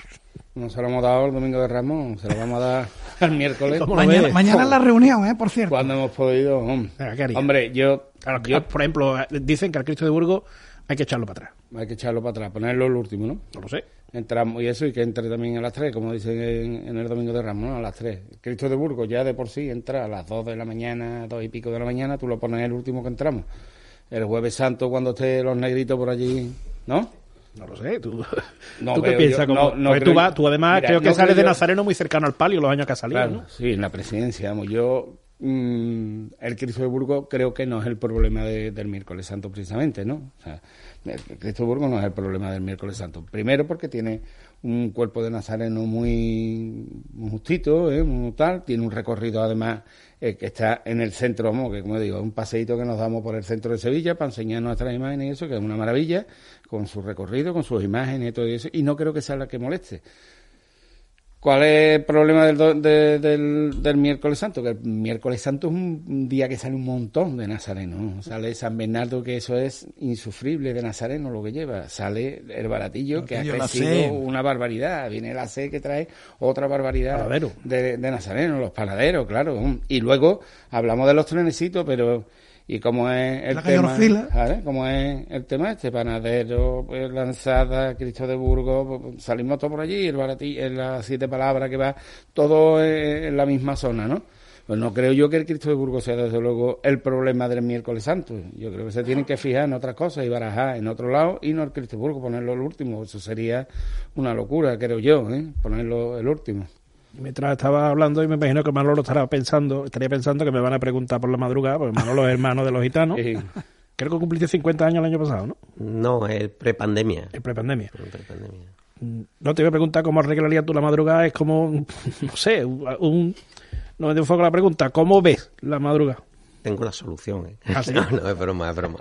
No se lo hemos dado el Domingo de Ramos, se lo vamos a dar el miércoles. Mañana, mañana es la reunión, ¿eh? Por cierto. Cuando hemos podido. Hombre, Venga, hombre yo, claro, yo... Por ejemplo, dicen que al Cristo de Burgos hay que echarlo para atrás. Hay que echarlo para atrás, ponerlo el último, ¿no? No lo sé. Entramos, y eso, y que entre también a las tres, como dicen en, en el Domingo de Ramos, ¿no? A las tres. El Cristo de Burgos ya de por sí entra a las dos de la mañana, dos y pico de la mañana, tú lo pones el último que entramos. El Jueves Santo, cuando esté los negritos por allí, ¿no? No lo sé, tú, no, ¿tú qué piensas? Yo, como, no, no tú, vas, tú además mira, creo que no sales creo de yo... Nazareno muy cercano al palio los años que has salido, claro, ¿no? Sí, en la presidencia, vamos, yo... Mmm, el Cristo de Burgos creo que no es el problema de, del miércoles santo precisamente, ¿no? O sea, el Cristo de Burgos no es el problema del miércoles santo. Primero porque tiene un cuerpo de nazareno muy, muy justito, ¿eh? Muy tal, tiene un recorrido además eh, que está en el centro, vamos, que como digo, es un paseíto que nos damos por el centro de Sevilla para enseñar nuestras imágenes y eso, que es una maravilla, con su recorrido, con sus imágenes y todo eso, y no creo que sea la que moleste. ¿Cuál es el problema del, de, del, del miércoles santo? Que el miércoles santo es un día que sale un montón de nazarenos, ¿no? Sale San Bernardo, que eso es insufrible de nazareno lo que lleva. Sale el baratillo, que ha crecido una barbaridad. Viene la C que trae otra barbaridad de, de nazareno, los panaderos, claro. Y luego hablamos de los trenecitos, pero... Y como es el la tema, ¿sabes? Como es el tema este, panadero, pues, lanzada, Cristo de Burgos, pues, salimos todos por allí, el baratillo, en las siete palabras que va, todo en la misma zona, ¿no? Pues no creo yo que el Cristo de Burgos sea desde luego el problema del miércoles santo. Yo creo que se tienen que fijar en otras cosas y barajar en otro lado y no el Cristo de Burgos, ponerlo el último. Eso sería una locura, creo yo, ¿eh? Ponerlo el último. Mientras estaba hablando, y me imagino que Manolo estará pensando, estaría pensando que me van a preguntar por la madrugada, porque Manolo es hermano de los gitanos. Sí. Creo que cumpliste cincuenta años el año pasado, ¿no? No, es prepandemia. Es prepandemia. Es prepandemia. No te voy a preguntar cómo arreglarías tú la madrugada, es como, no sé, un... No me enfoco la pregunta, ¿cómo ves la madrugada? Tengo la solución, ¿eh? ¿Ah, sí? No, no, es broma, es broma.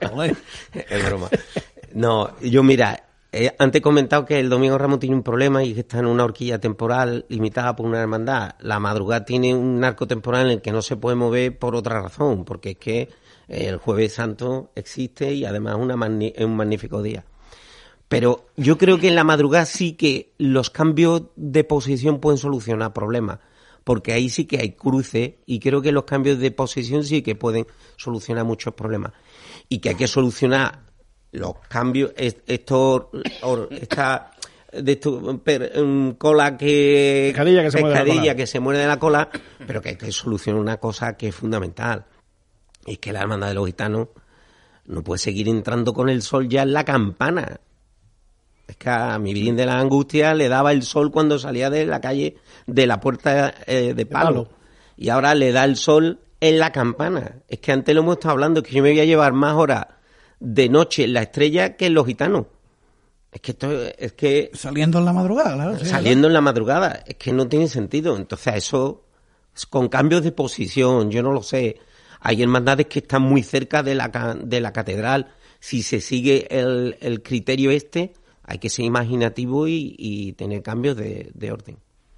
Es broma. No, yo mira, eh, antes he comentado que el Domingo Ramos tiene un problema y que está en una horquilla temporal limitada por una hermandad. La madrugada tiene un arco temporal en el que no se puede mover por otra razón, porque es que el Jueves Santo existe y además una magni- es un magnífico día. Pero yo creo que en la madrugada sí que los cambios de posición pueden solucionar problemas, porque ahí sí que hay cruce y creo que los cambios de posición sí que pueden solucionar muchos problemas. Y que hay que solucionar los cambios, estos, esta, de esto, per, um, cola que, pescadilla que se muerde de la cola. que se muerde de la cola, pero que hay que solucionar una cosa que es fundamental. Y es que la hermandad de los gitanos no puede seguir entrando con el sol ya en la campana. Es que a mi Virgen de la Angustia le daba el sol cuando salía de la calle de la puerta eh, de, palo. de palo. Y ahora le da el sol en la campana. Es que antes lo hemos estado hablando, que yo me voy a llevar más horas de noche en la estrella que en los gitanos. Es que esto es que... Saliendo en la madrugada, claro. Sí, saliendo ¿verdad? en la madrugada. Es que no tiene sentido. Entonces eso, con cambios de posición, yo no lo sé. Hay hermandades que están muy cerca de la, de la catedral. Si se sigue el, el criterio este... Hay que ser imaginativo y, y tener cambios de, de orden.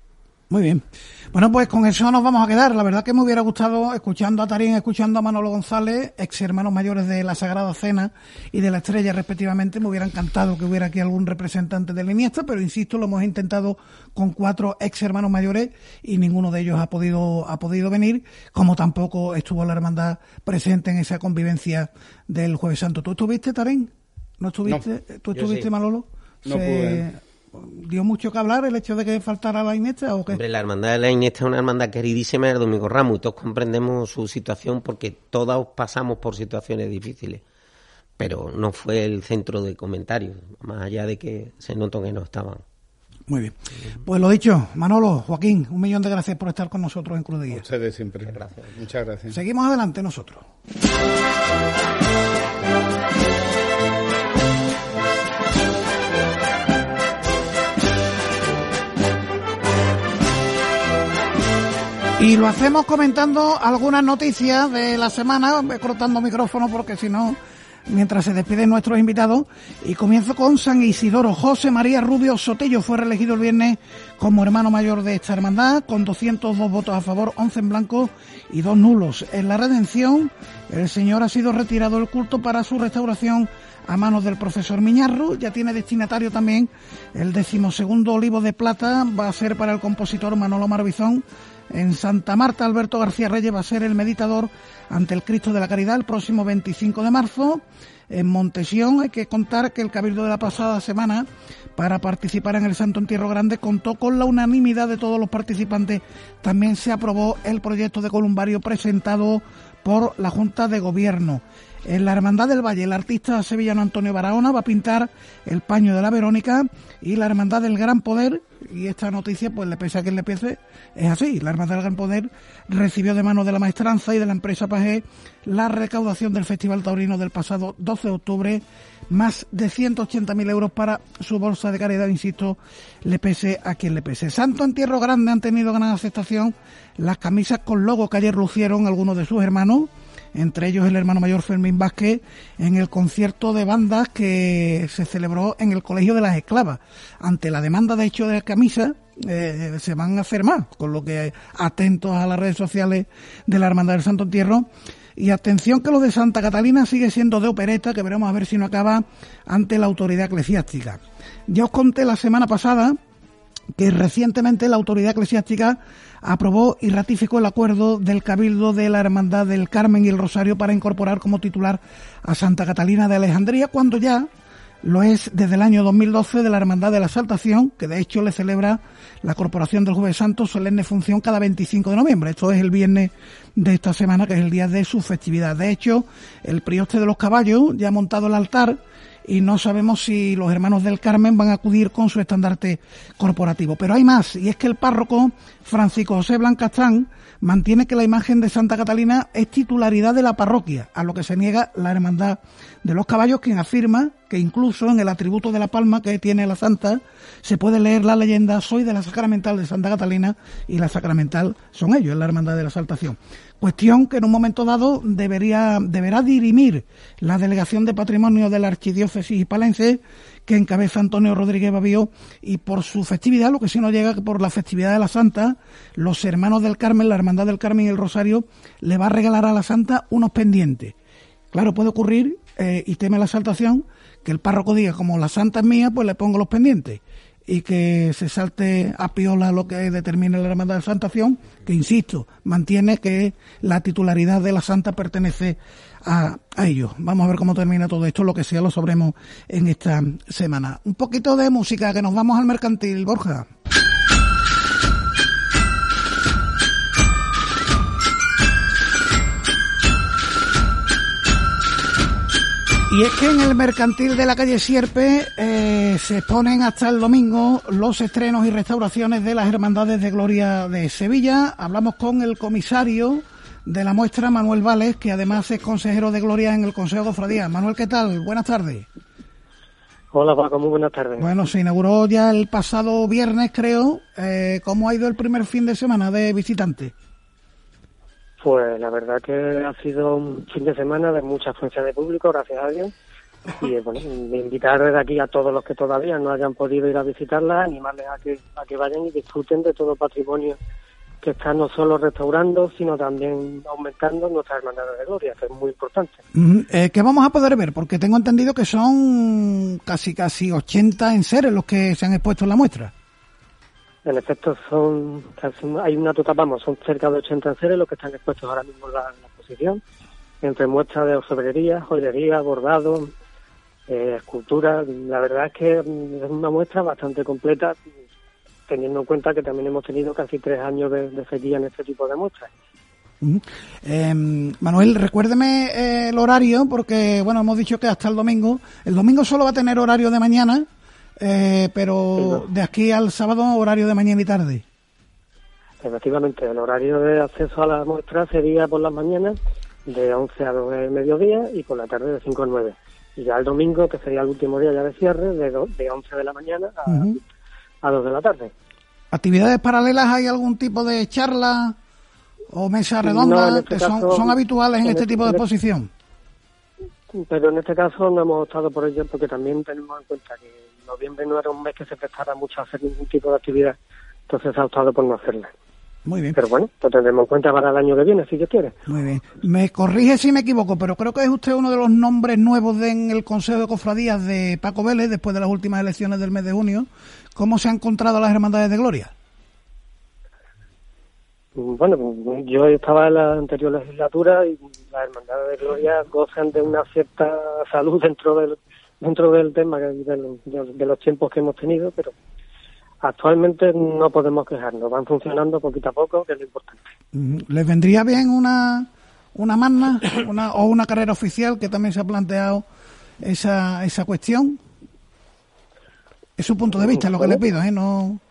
Muy bien. Bueno, pues con eso nos vamos a quedar. La verdad que me hubiera gustado, escuchando a Tarín, escuchando a Manolo González, ex hermanos mayores de la Sagrada Cena y de la Estrella respectivamente, me hubiera encantado que hubiera aquí algún representante de la Iniesta, pero insisto, lo hemos intentado con cuatro ex hermanos mayores y ninguno de ellos ha podido, ha podido venir, como tampoco estuvo la hermandad presente en esa convivencia del Jueves Santo. ¿Tú estuviste, Tarín? ¿No estuviste? No, ¿Tú estuviste, sí. Manolo? No Se... pude. ¿Dio mucho que hablar el hecho de que faltara la Iniesta o qué? Hombre, la hermandad de la Iniesta es una hermandad queridísima del Domingo Ramos y todos comprendemos su situación porque todos pasamos por situaciones difíciles, pero no fue el centro de comentarios, más allá de que se notó que no estaban. Muy bien. Pues lo dicho, Manolo, Joaquín, un millón de gracias por estar con nosotros en Cruz de Guía. Ustedes siempre. Gracias. Muchas gracias. Seguimos adelante nosotros. Y lo hacemos comentando algunas noticias de la semana, cortando micrófono porque si no, mientras se despiden nuestros invitados. Y comienzo con San Isidoro. José María Rubio Sotello fue reelegido el viernes como hermano mayor de esta hermandad, con doscientos dos votos a favor, once en blanco y dos nulos. En la Redención, el señor ha sido retirado del culto para su restauración a manos del profesor Miñarro. Ya tiene destinatario también el decimosegundo olivo de plata, va a ser para el compositor Manolo Marbizón. En Santa Marta, Alberto García Reyes va a ser el meditador ante el Cristo de la Caridad el próximo veinticinco de marzo. En Montesión hay que contar que el Cabildo de la pasada semana, para participar en el Santo Entierro Grande, contó con la unanimidad de todos los participantes. También se aprobó el proyecto de columbario presentado por la Junta de Gobierno. En la Hermandad del Valle, el artista sevillano Antonio Barahona va a pintar el paño de la Verónica, y la Hermandad del Gran Poder, y esta noticia pues le pese a quien le pese, es así, la Hermandad del Gran Poder recibió de manos de la Maestranza y de la empresa Pagé la recaudación del Festival Taurino del pasado doce de octubre, más de ciento ochenta mil euros para su bolsa de caridad, insisto, le pese a quien le pese. Santo Entierro Grande han tenido gran aceptación las camisas con logo que ayer lucieron algunos de sus hermanos, entre ellos el hermano mayor Fermín Vázquez, en el concierto de bandas que se celebró en el Colegio de las Esclavas. Ante la demanda de hecho de camisas, eh, se van a hacer más, con lo que atentos a las redes sociales de la Hermandad del Santo Entierro. Y atención que lo de Santa Catalina sigue siendo de opereta, que veremos a ver si no acaba ante la autoridad eclesiástica. Ya os conté la semana pasada que recientemente la autoridad eclesiástica aprobó y ratificó el acuerdo del Cabildo de la Hermandad del Carmen y el Rosario para incorporar como titular a Santa Catalina de Alejandría, cuando ya lo es desde el año dos mil doce de la Hermandad de la Exaltación, que de hecho le celebra la Corporación del Jueves Santo solemne función cada veinticinco de noviembre. Esto es el viernes de esta semana, que es el día de su festividad. De hecho, el prioste de los caballos ya ha montado el altar y no sabemos si los hermanos del Carmen van a acudir con su estandarte corporativo. Pero hay más, y es que el párroco Francisco José Blancastán mantiene que la imagen de Santa Catalina es titularidad de la parroquia, a lo que se niega la Hermandad de los Caballos, quien afirma que incluso en el atributo de la palma que tiene la Santa se puede leer la leyenda: soy de la Sacramental de Santa Catalina, y la Sacramental son ellos, la Hermandad de la Exaltación. Cuestión que en un momento dado debería deberá dirimir la Delegación de Patrimonio de la Archidiócesis hispalense, que encabeza Antonio Rodríguez Bavío, y por su festividad, lo que sí no llega, que por la festividad de la Santa, los hermanos del Carmen, la Hermandad del Carmen y el Rosario, le va a regalar a la Santa unos pendientes. Claro, puede ocurrir, eh, y teme la Exaltación, que el párroco diga: como la Santa es mía, pues le pongo los pendientes, y que se salte a piola lo que determine la Hermandad de Exaltación, que, insisto, mantiene que la titularidad de la Santa pertenece a, a ellos. Vamos a ver cómo termina todo esto, lo que sea lo sabremos en esta semana. Un poquito de música, que nos vamos al mercantil, Borja. Y es que en el mercantil de la calle Sierpe eh, se exponen hasta el domingo los estrenos y restauraciones de las Hermandades de Gloria de Sevilla. Hablamos con el comisario de la muestra, Manuel Vales, que además es consejero de Gloria en el Consejo de Cofradía. Manuel, ¿qué tal? Buenas tardes. Hola, Paco, muy buenas tardes. Bueno, se inauguró ya el pasado viernes, creo. Eh, ¿Cómo ha ido el primer fin de semana de visitantes? Pues la verdad que ha sido un fin de semana de mucha afluencia de público, gracias a Dios. Y bueno, invitar desde aquí a todos los que todavía no hayan podido ir a visitarla, animarles a que a que vayan y disfruten de todo el patrimonio que está no solo restaurando, sino también aumentando nuestras hermandades de gloria, que es muy importante. Mm, eh, ¿Qué vamos a poder ver? Porque tengo entendido que son casi casi ochenta enseres los que se han expuesto en la muestra. En efecto, son casi, hay una total, vamos, son cerca de ochenta enseres los que están expuestos ahora mismo en la, en la exposición, entre muestras de orfebrería, joyería, bordado, eh, escultura. La verdad es que es una muestra bastante completa, teniendo en cuenta que también hemos tenido casi tres años de, de sequía en este tipo de muestras. Uh-huh. Eh, Manuel, recuérdeme eh, el horario, porque bueno, hemos dicho que hasta el domingo. El domingo solo va a tener horario de mañana, eh, pero sí, de aquí al sábado horario de mañana y tarde. Efectivamente, el horario de acceso a la muestra sería por las mañanas de once a dos del mediodía y por la tarde de cinco a nueve. Y ya el domingo, que sería el último día ya de cierre, de, do, de once de la mañana a, uh-huh. a dos de la tarde. ¿Actividades paralelas? ¿Hay algún tipo de charla o mesa redonda no, este que caso, son, son habituales en, en este, este tipo de exposición? Pero en este caso no hemos optado por ello, porque también tenemos en cuenta que noviembre no era un mes que se prestara mucho a hacer ningún tipo de actividad, entonces se ha optado por no hacerla. Muy bien. Pero bueno, lo tendremos en cuenta para el año que viene, si Dios quiere. Muy bien. Me corrige si me equivoco, pero creo que es usted uno de los nombres nuevos de, en el Consejo de Cofradías de Paco Vélez, después de las últimas elecciones del mes de junio. ¿Cómo se han encontrado las Hermandades de Gloria? Bueno, yo estaba en la anterior legislatura y las Hermandades de Gloria gozan de una cierta salud dentro del dentro del tema de los, de los tiempos que hemos tenido, pero actualmente no podemos quejarnos, van funcionando poquito a poco, que es lo importante. ¿Les vendría bien una una magna una, o una carrera oficial, que también se ha planteado esa esa cuestión? Es su punto de vista, lo que le pido, ¿eh? No...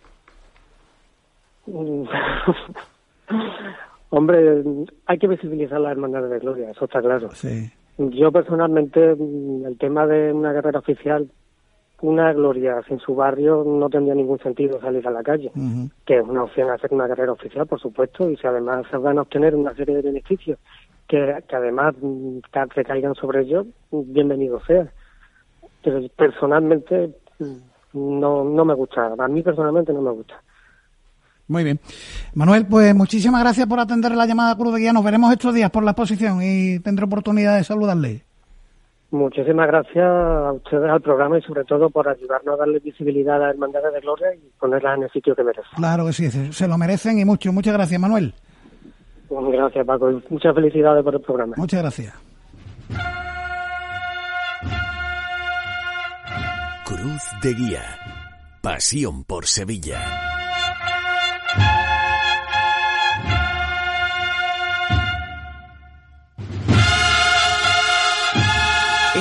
Hombre, hay que visibilizar las hermandades de Gloria, eso está claro. Sí. Yo personalmente, el tema de una carrera oficial, una Gloria sin su barrio, no tendría ningún sentido salir a la calle, uh-huh. que es una opción hacer una carrera oficial, por supuesto, y si además se van a obtener una serie de beneficios que, que además recaigan sobre ellos, bienvenido sea. Pero personalmente no, no me gusta, a mí personalmente no me gusta. Muy bien. Manuel, pues muchísimas gracias por atender la llamada Cruz de Guía. Nos veremos estos días por la exposición y tendré oportunidad de saludarle. Muchísimas gracias a ustedes, al programa, y sobre todo por ayudarnos a darle visibilidad a las Hermandades de Gloria y ponerlas en el sitio que merecen. Claro que sí, se lo merecen y mucho. Muchas gracias, Manuel. Pues gracias, Paco, y muchas felicidades por el programa. Muchas gracias. Cruz de Guía. Pasión por Sevilla.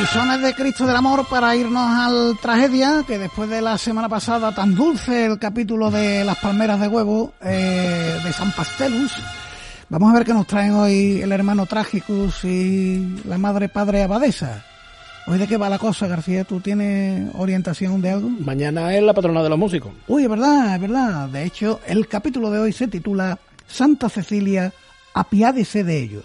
Sones de Cristo del Amor para irnos al Tragedia, que después de la semana pasada tan dulce el capítulo de las palmeras de huevo eh, de San Pastelus, vamos a ver qué nos traen hoy el hermano Tragicus y la madre padre abadesa. ¿Hoy de qué va la cosa, García? ¿Tú tienes orientación de algo? Mañana es la patrona de los músicos. Uy, es verdad, es verdad. De hecho, el capítulo de hoy se titula Santa Cecilia, apiádese de ellos.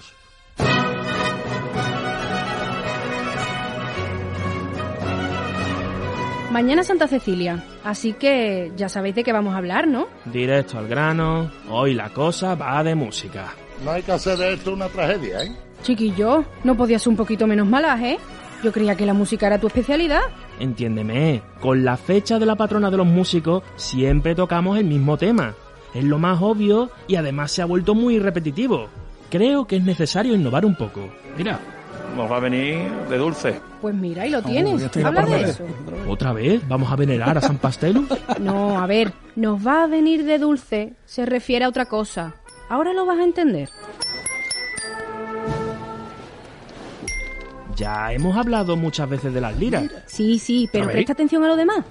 Mañana Santa Cecilia, así que ya sabéis de qué vamos a hablar, ¿no? Directo al grano, hoy la cosa va de música. No hay que hacer de esto una tragedia, ¿eh? Chiquillo, no podías ser un poquito menos malaje, ¿eh? Yo creía que la música era tu especialidad. Entiéndeme, con la fecha de la patrona de los músicos siempre tocamos el mismo tema. Es lo más obvio y además se ha vuelto muy repetitivo. Creo que es necesario innovar un poco. Mira, nos va a venir de dulce. Pues mira, ahí lo tienes. Oh, habla de eso. ¿Otra vez? ¿Vamos a venerar a San Pastelus? No, a ver, nos va a venir de dulce se refiere a otra cosa. Ahora lo vas a entender. Ya hemos hablado muchas veces de las liras. Sí, sí, pero presta atención a lo demás.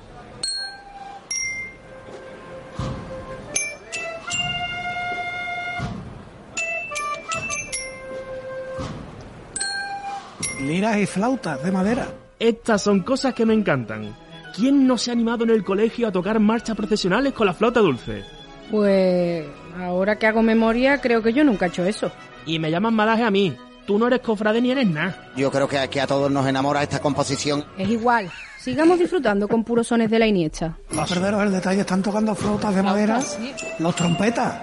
Liras y flautas de madera. Estas son cosas que me encantan. ¿Quién no se ha animado en el colegio a tocar marchas procesionales con la flauta dulce? Pues ahora que hago memoria, creo que yo nunca he hecho eso. Y me llaman malaje a mí. Tú no eres cofrade ni eres nada. Yo creo que aquí a todos nos enamora esta composición. Es igual. Sigamos disfrutando con puros sones de la Iniesta. Va a perderos el detalle. Están tocando flautas de madera. Sí. Los trompetas.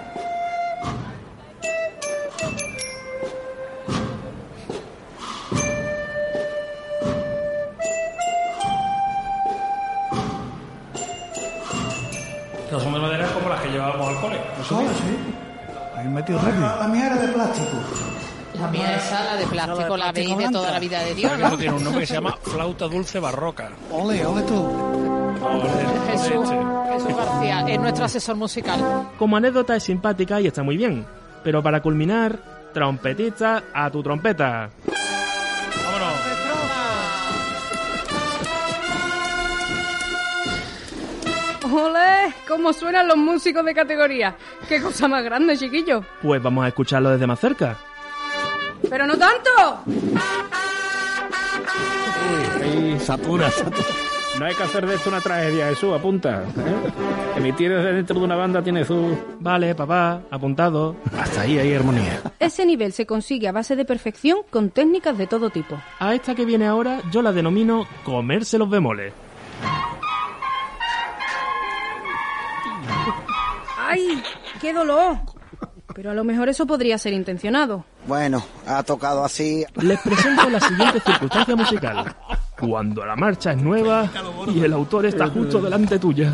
Los son de madera como las que llevábamos al cole. ¿Cómo? Sí. Ahí metido rápido. La mía era de plástico. La mía esa, la de plástico, la veis de toda la vida de Dios. Eso tiene un nombre que se llama flauta dulce barroca. Ole, ole tú. No, Jesús, Jesús García es nuestro asesor musical. Como anécdota es simpática y está muy bien. Pero para culminar, trompetista, a tu trompeta. Vámonos. ¡Ole! ¿Cómo suenan los músicos de categoría? ¡Qué cosa más grande, chiquillo! Pues vamos a escucharlo desde más cerca. ¡Pero no tanto! Uy, ahí satura, satura. No hay que hacer de esto una tragedia, Jesús, apunta. ¿eh? Emitir desde dentro de una banda tiene su... Vale, papá, apuntado. Hasta ahí hay armonía. Ese nivel se consigue a base de perfección con técnicas de todo tipo. A esta que viene ahora yo la denomino comerse los bemoles. ¡Ay! ¡Qué dolor! Pero a lo mejor eso podría ser intencionado. Bueno, ha tocado así. Les presento la siguiente circunstancia musical. Cuando la marcha es nueva y el autor está justo delante tuya.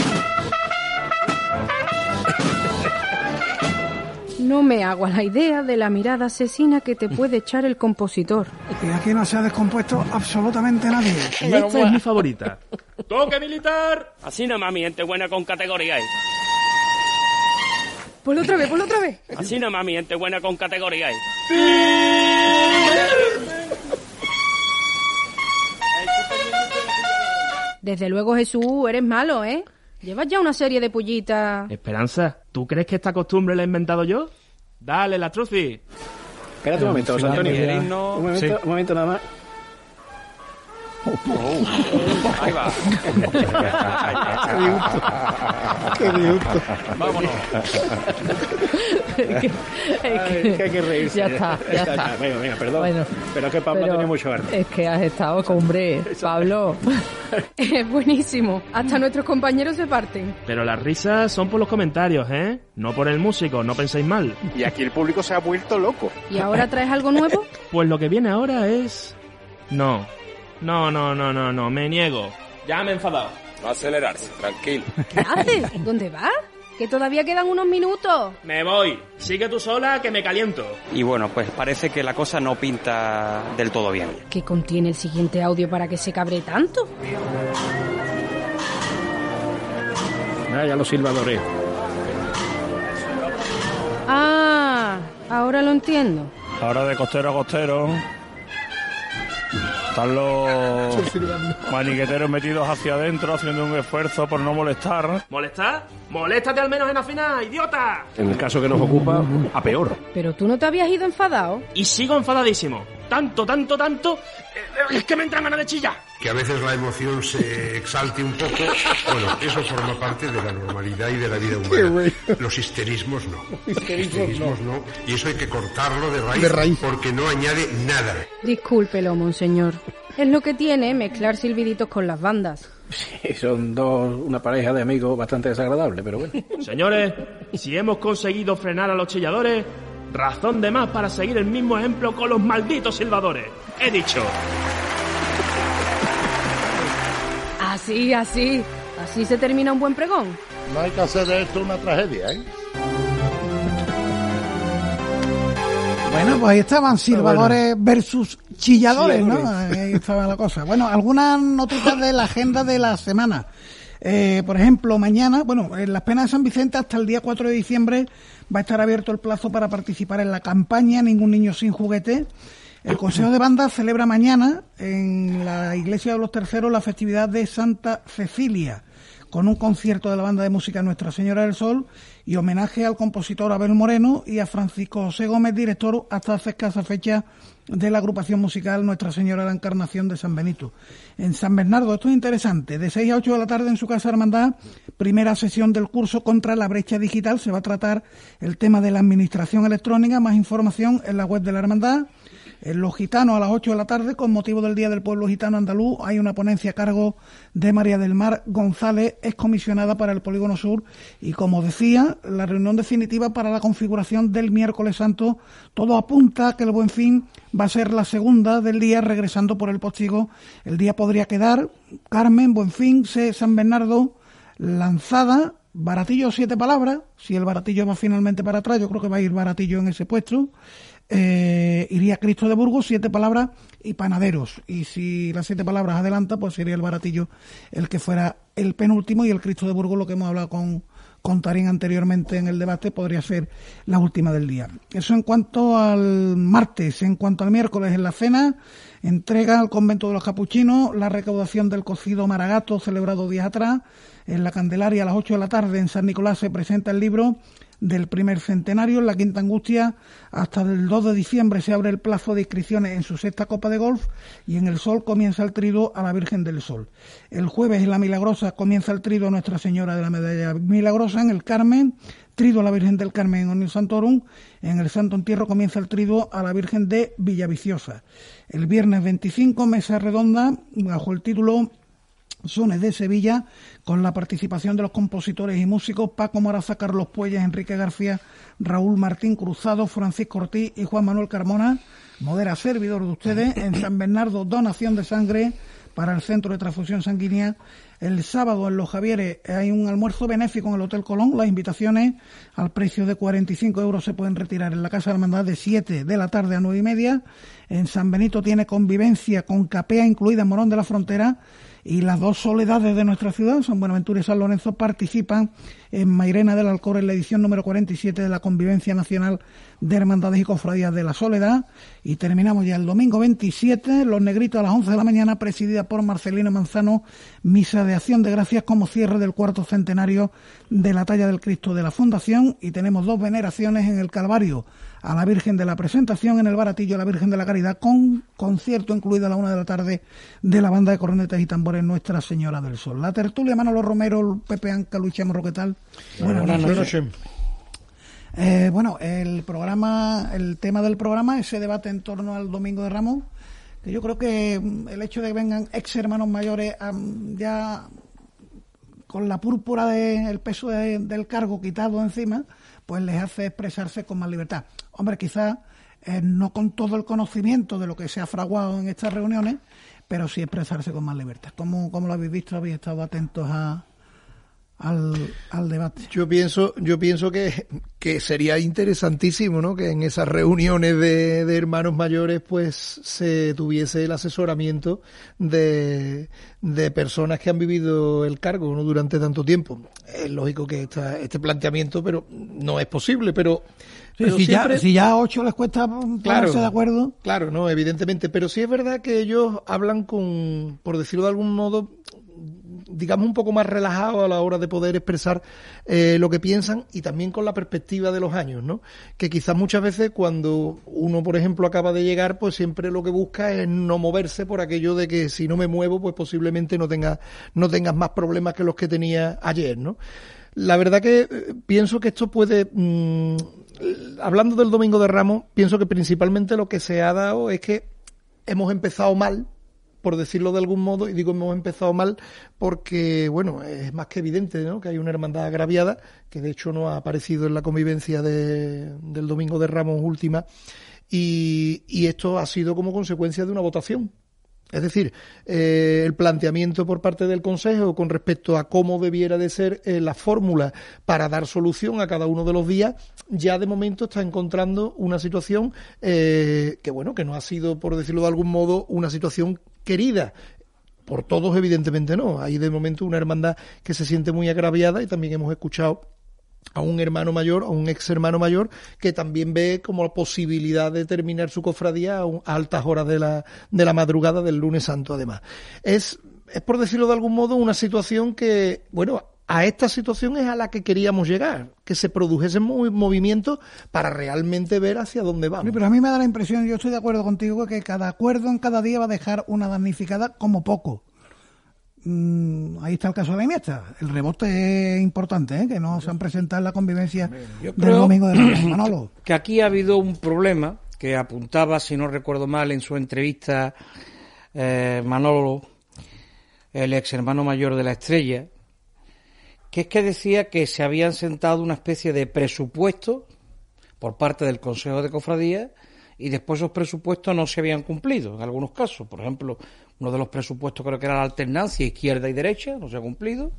No me hago a la idea de la mirada asesina que te puede echar el compositor. Y aquí no se ha descompuesto absolutamente nadie. Y esta es mi favorita. ¡Toque militar! Así no, mami, gente buena con categoría. ¿eh? Ponlo otra vez, ponlo otra vez. Así no, mami, gente buena con categoría. ¿eh? Desde luego, Jesús, eres malo, ¿eh? Llevas ya una serie de pullitas. Esperanza, ¿tú crees que esta costumbre la he inventado yo? Dale, la truci. Espérate un momento, José Antonio. Un momento, sí. un momento nada más. Oh, oh. Ahí va. Qué gusto. Vámonos. Es que, es que hay que reírse. Ya está, ya está. Venga, venga, perdón. Bueno, pero es que Pablo pero tenía mucho arte. Es que has estado con hombre, Pablo. Es buenísimo. Hasta nuestros compañeros se parten. Pero las risas son por los comentarios, ¿eh? No por el músico, no penséis mal. Y aquí el público se ha vuelto loco. ¿Y ahora traes algo nuevo? Pues lo que viene ahora es... No. No, no, no, no, no, me niego. Ya me he enfadado. Va a acelerarse, tranquilo. ¿Qué haces? ¿Dónde vas? Que todavía quedan unos minutos. Me voy. Sigue tú sola, que me caliento. Y bueno, pues parece que la cosa no pinta del todo bien. ¿Qué contiene el siguiente audio para que se cabre tanto? Ah, ya lo silbadoré. Ah, ahora lo entiendo. Ahora de costero a costero. Están los maniqueteros metidos hacia adentro, haciendo un esfuerzo por no molestar. ¿Molestar? ¡Moléstate al menos en afinar, idiota! En el caso que nos ocupa, a peor. Pero tú no te habías ido enfadado. Y sigo enfadadísimo. Tanto, tanto, tanto... eh, es que me entran ganas de chillar. Que a veces la emoción se exalte un poco. Bueno, eso forma parte de la normalidad y de la vida humana. Los histerismos no. Los histerismos no. Y eso hay que cortarlo de raíz, de raíz, porque no añade nada. Discúlpelo, monseñor. Es lo que tiene mezclar silbiditos con las bandas. Sí, son dos, una pareja de amigos bastante desagradable, pero bueno. Señores, si hemos conseguido frenar a los chilladores, razón de más para seguir el mismo ejemplo con los malditos silbadores. He dicho. Así, así. Así se termina un buen pregón. No hay que hacer de esto una tragedia, ¿eh? Bueno, pues ahí estaban silbadores bueno. versus chilladores, ¿no? Ahí estaba la cosa. Bueno, algunas noticias de la agenda de la semana. Eh, por ejemplo, mañana, bueno, en las Penas de San Vicente hasta el día cuatro de diciembre va a estar abierto el plazo para participar en la campaña Ningún Niño Sin Juguete. El Consejo de Bandas celebra mañana en la Iglesia de los Terceros la festividad de Santa Cecilia, con un concierto de la banda de música Nuestra Señora del Sol y homenaje al compositor Abel Moreno y a Francisco José Gómez, director hasta hace escasa fecha de la agrupación musical Nuestra Señora de la Encarnación de San Benito. En San Bernardo, esto es interesante, de seis a ocho de la tarde en su casa hermandad, primera sesión del curso contra la brecha digital. Se va a tratar el tema de la administración electrónica. Más información en la web de la hermandad. En Los Gitanos, a las ocho de la tarde, con motivo del Día del Pueblo Gitano Andaluz, hay una ponencia a cargo de María del Mar González, excomisionada para el Polígono Sur, y como decía, la reunión definitiva para la configuración del miércoles santo. Todo apunta a que el Buen Fin va a ser la segunda del día, regresando por el postigo. El día podría quedar Carmen, Buen Fin, C, San Bernardo, Lanzada, Baratillo, siete palabras. Si el Baratillo va finalmente para atrás, yo creo que va a ir Baratillo en ese puesto. Eh, iría Cristo de Burgos, siete palabras, y Panaderos. Y si las siete palabras adelanta, pues sería el Baratillo el que fuera el penúltimo, y el Cristo de Burgos, lo que hemos hablado con, con Tarín anteriormente en el debate, podría ser la última del día. Eso en cuanto al martes. En cuanto al miércoles, en la cena, entrega al Convento de los Capuchinos la recaudación del cocido Maragato, celebrado días atrás. En la Candelaria, a las ocho de la tarde, en San Nicolás, se presenta el libro del primer centenario. En la Quinta Angustia, hasta el dos de diciembre se abre el plazo de inscripciones en su sexta Copa de Golf, y en el Sol comienza el triduo a la Virgen del Sol. El jueves, en la Milagrosa, comienza el triduo a Nuestra Señora de la Medalla Milagrosa. En el Carmen, triduo a la Virgen del Carmen en Omnium Santorum. En el Santo Entierro comienza el triduo a la Virgen de Villaviciosa. El viernes veinticinco, mesa redonda bajo el título Sones de Sevilla, con la participación de los compositores y músicos Paco Moraza, Carlos Puelles, Enrique García, Raúl Martín Cruzado, Francisco Ortiz y Juan Manuel Carmona. Modera servidor de ustedes. En San Bernardo, donación de sangre para el Centro de Transfusión Sanguínea. El sábado, en Los Javieres, hay un almuerzo benéfico en el Hotel Colón. Las invitaciones al precio de cuarenta y cinco euros se pueden retirar en la Casa de la Hermandad de siete de la tarde a nueve y media. En San Benito tiene convivencia con capea incluida en Morón de la Frontera. Y las dos soledades de nuestra ciudad, San Buenaventura y San Lorenzo, participan en Mairena del Alcor en la edición número cuarenta y siete de la Convivencia Nacional de Hermandades y Cofradías de la Soledad. Y terminamos ya el domingo veintisiete, Los Negritos, a las once de la mañana, presidida por Marcelino Manzano, misa de acción de gracias como cierre del cuarto centenario de la talla del Cristo de la Fundación. Y tenemos dos veneraciones en el Calvario, a la Virgen de la Presentación, en el Baratillo a la Virgen de la Caridad, con concierto incluido a la una de la tarde de la banda de cornetas y tambores Nuestra Señora del Sol. La tertulia, Manolo Romero, Pepe Anca, Luis Chamorro, ¿qué tal? Buenas, Buenas noches. noches. Eh, bueno, el programa, el tema del programa, ese debate en torno al Domingo de Ramos, que yo creo que el hecho de que vengan ex hermanos mayores um, ya con la púrpura del de, peso de, del cargo quitado encima, pues les hace expresarse con más libertad. Hombre, quizás eh, no con todo el conocimiento de lo que se ha fraguado en estas reuniones, pero sí expresarse con más libertad. ¿Cómo, cómo lo habéis visto? ¿Habéis estado atentos a, al, al debate. Yo pienso, yo pienso que, que sería interesantísimo, ¿no? Que en esas reuniones de, de hermanos mayores, pues se tuviese el asesoramiento de, de personas que han vivido el cargo, ¿no? Durante tanto tiempo. Es lógico que esta, este planteamiento, pero no es posible, pero Sí, pero si, siempre... ya, si ya a ocho les cuesta ponerse Claro, de acuerdo. Claro, no, evidentemente. Pero sí es verdad que ellos hablan con, por decirlo de algún modo, digamos un poco más relajados a la hora de poder expresar eh, lo que piensan, y también con la perspectiva de los años, ¿no? Que quizás muchas veces cuando uno, por ejemplo, acaba de llegar, pues siempre lo que busca es no moverse, por aquello de que si no me muevo, pues posiblemente no tenga, no tengas más problemas que los que tenía ayer, ¿no? La verdad que eh, pienso que esto puede, mmm, hablando del Domingo de Ramos, pienso que principalmente lo que se ha dado es que hemos empezado mal, por decirlo de algún modo, y digo hemos empezado mal porque, bueno, es más que evidente, ¿no?, que hay una hermandad agraviada, que de hecho no ha aparecido en la convivencia de, del Domingo de Ramos última, y, y esto ha sido como consecuencia de una votación. Es decir, eh, el planteamiento por parte del Consejo con respecto a cómo debiera de ser eh, la fórmula para dar solución a cada uno de los días, ya de momento está encontrando una situación eh, que, bueno, que no ha sido, por decirlo de algún modo, una situación querida. Por todos, evidentemente no. Hay de momento una hermandad que se siente muy agraviada, y también hemos escuchado a un hermano mayor, a un ex hermano mayor, que también ve como la posibilidad de terminar su cofradía a, un, a altas horas de la, de la madrugada del lunes santo, además. Es, es, por decirlo de algún modo, una situación que, bueno, a esta situación es a la que queríamos llegar, que se produjesen movimientos para realmente ver hacia dónde vamos. Sí, pero a mí me da la impresión, yo estoy de acuerdo contigo, que cada acuerdo en cada día va a dejar una damnificada como poco. Mm, ahí está el caso de la Iniesta. El rebote es importante, ¿eh? Que no se han presentado en la convivencia Yo del creo Domingo de Ramos. Manolo. Que aquí ha habido un problema que apuntaba, si no recuerdo mal, en su entrevista eh, Manolo, el ex hermano mayor de la Estrella, que es que decía que se habían sentado una especie de presupuesto por parte del Consejo de Cofradía, y después esos presupuestos no se habían cumplido en algunos casos. Por ejemplo, uno de los presupuestos creo que era la alternancia izquierda y derecha, no se ha cumplido,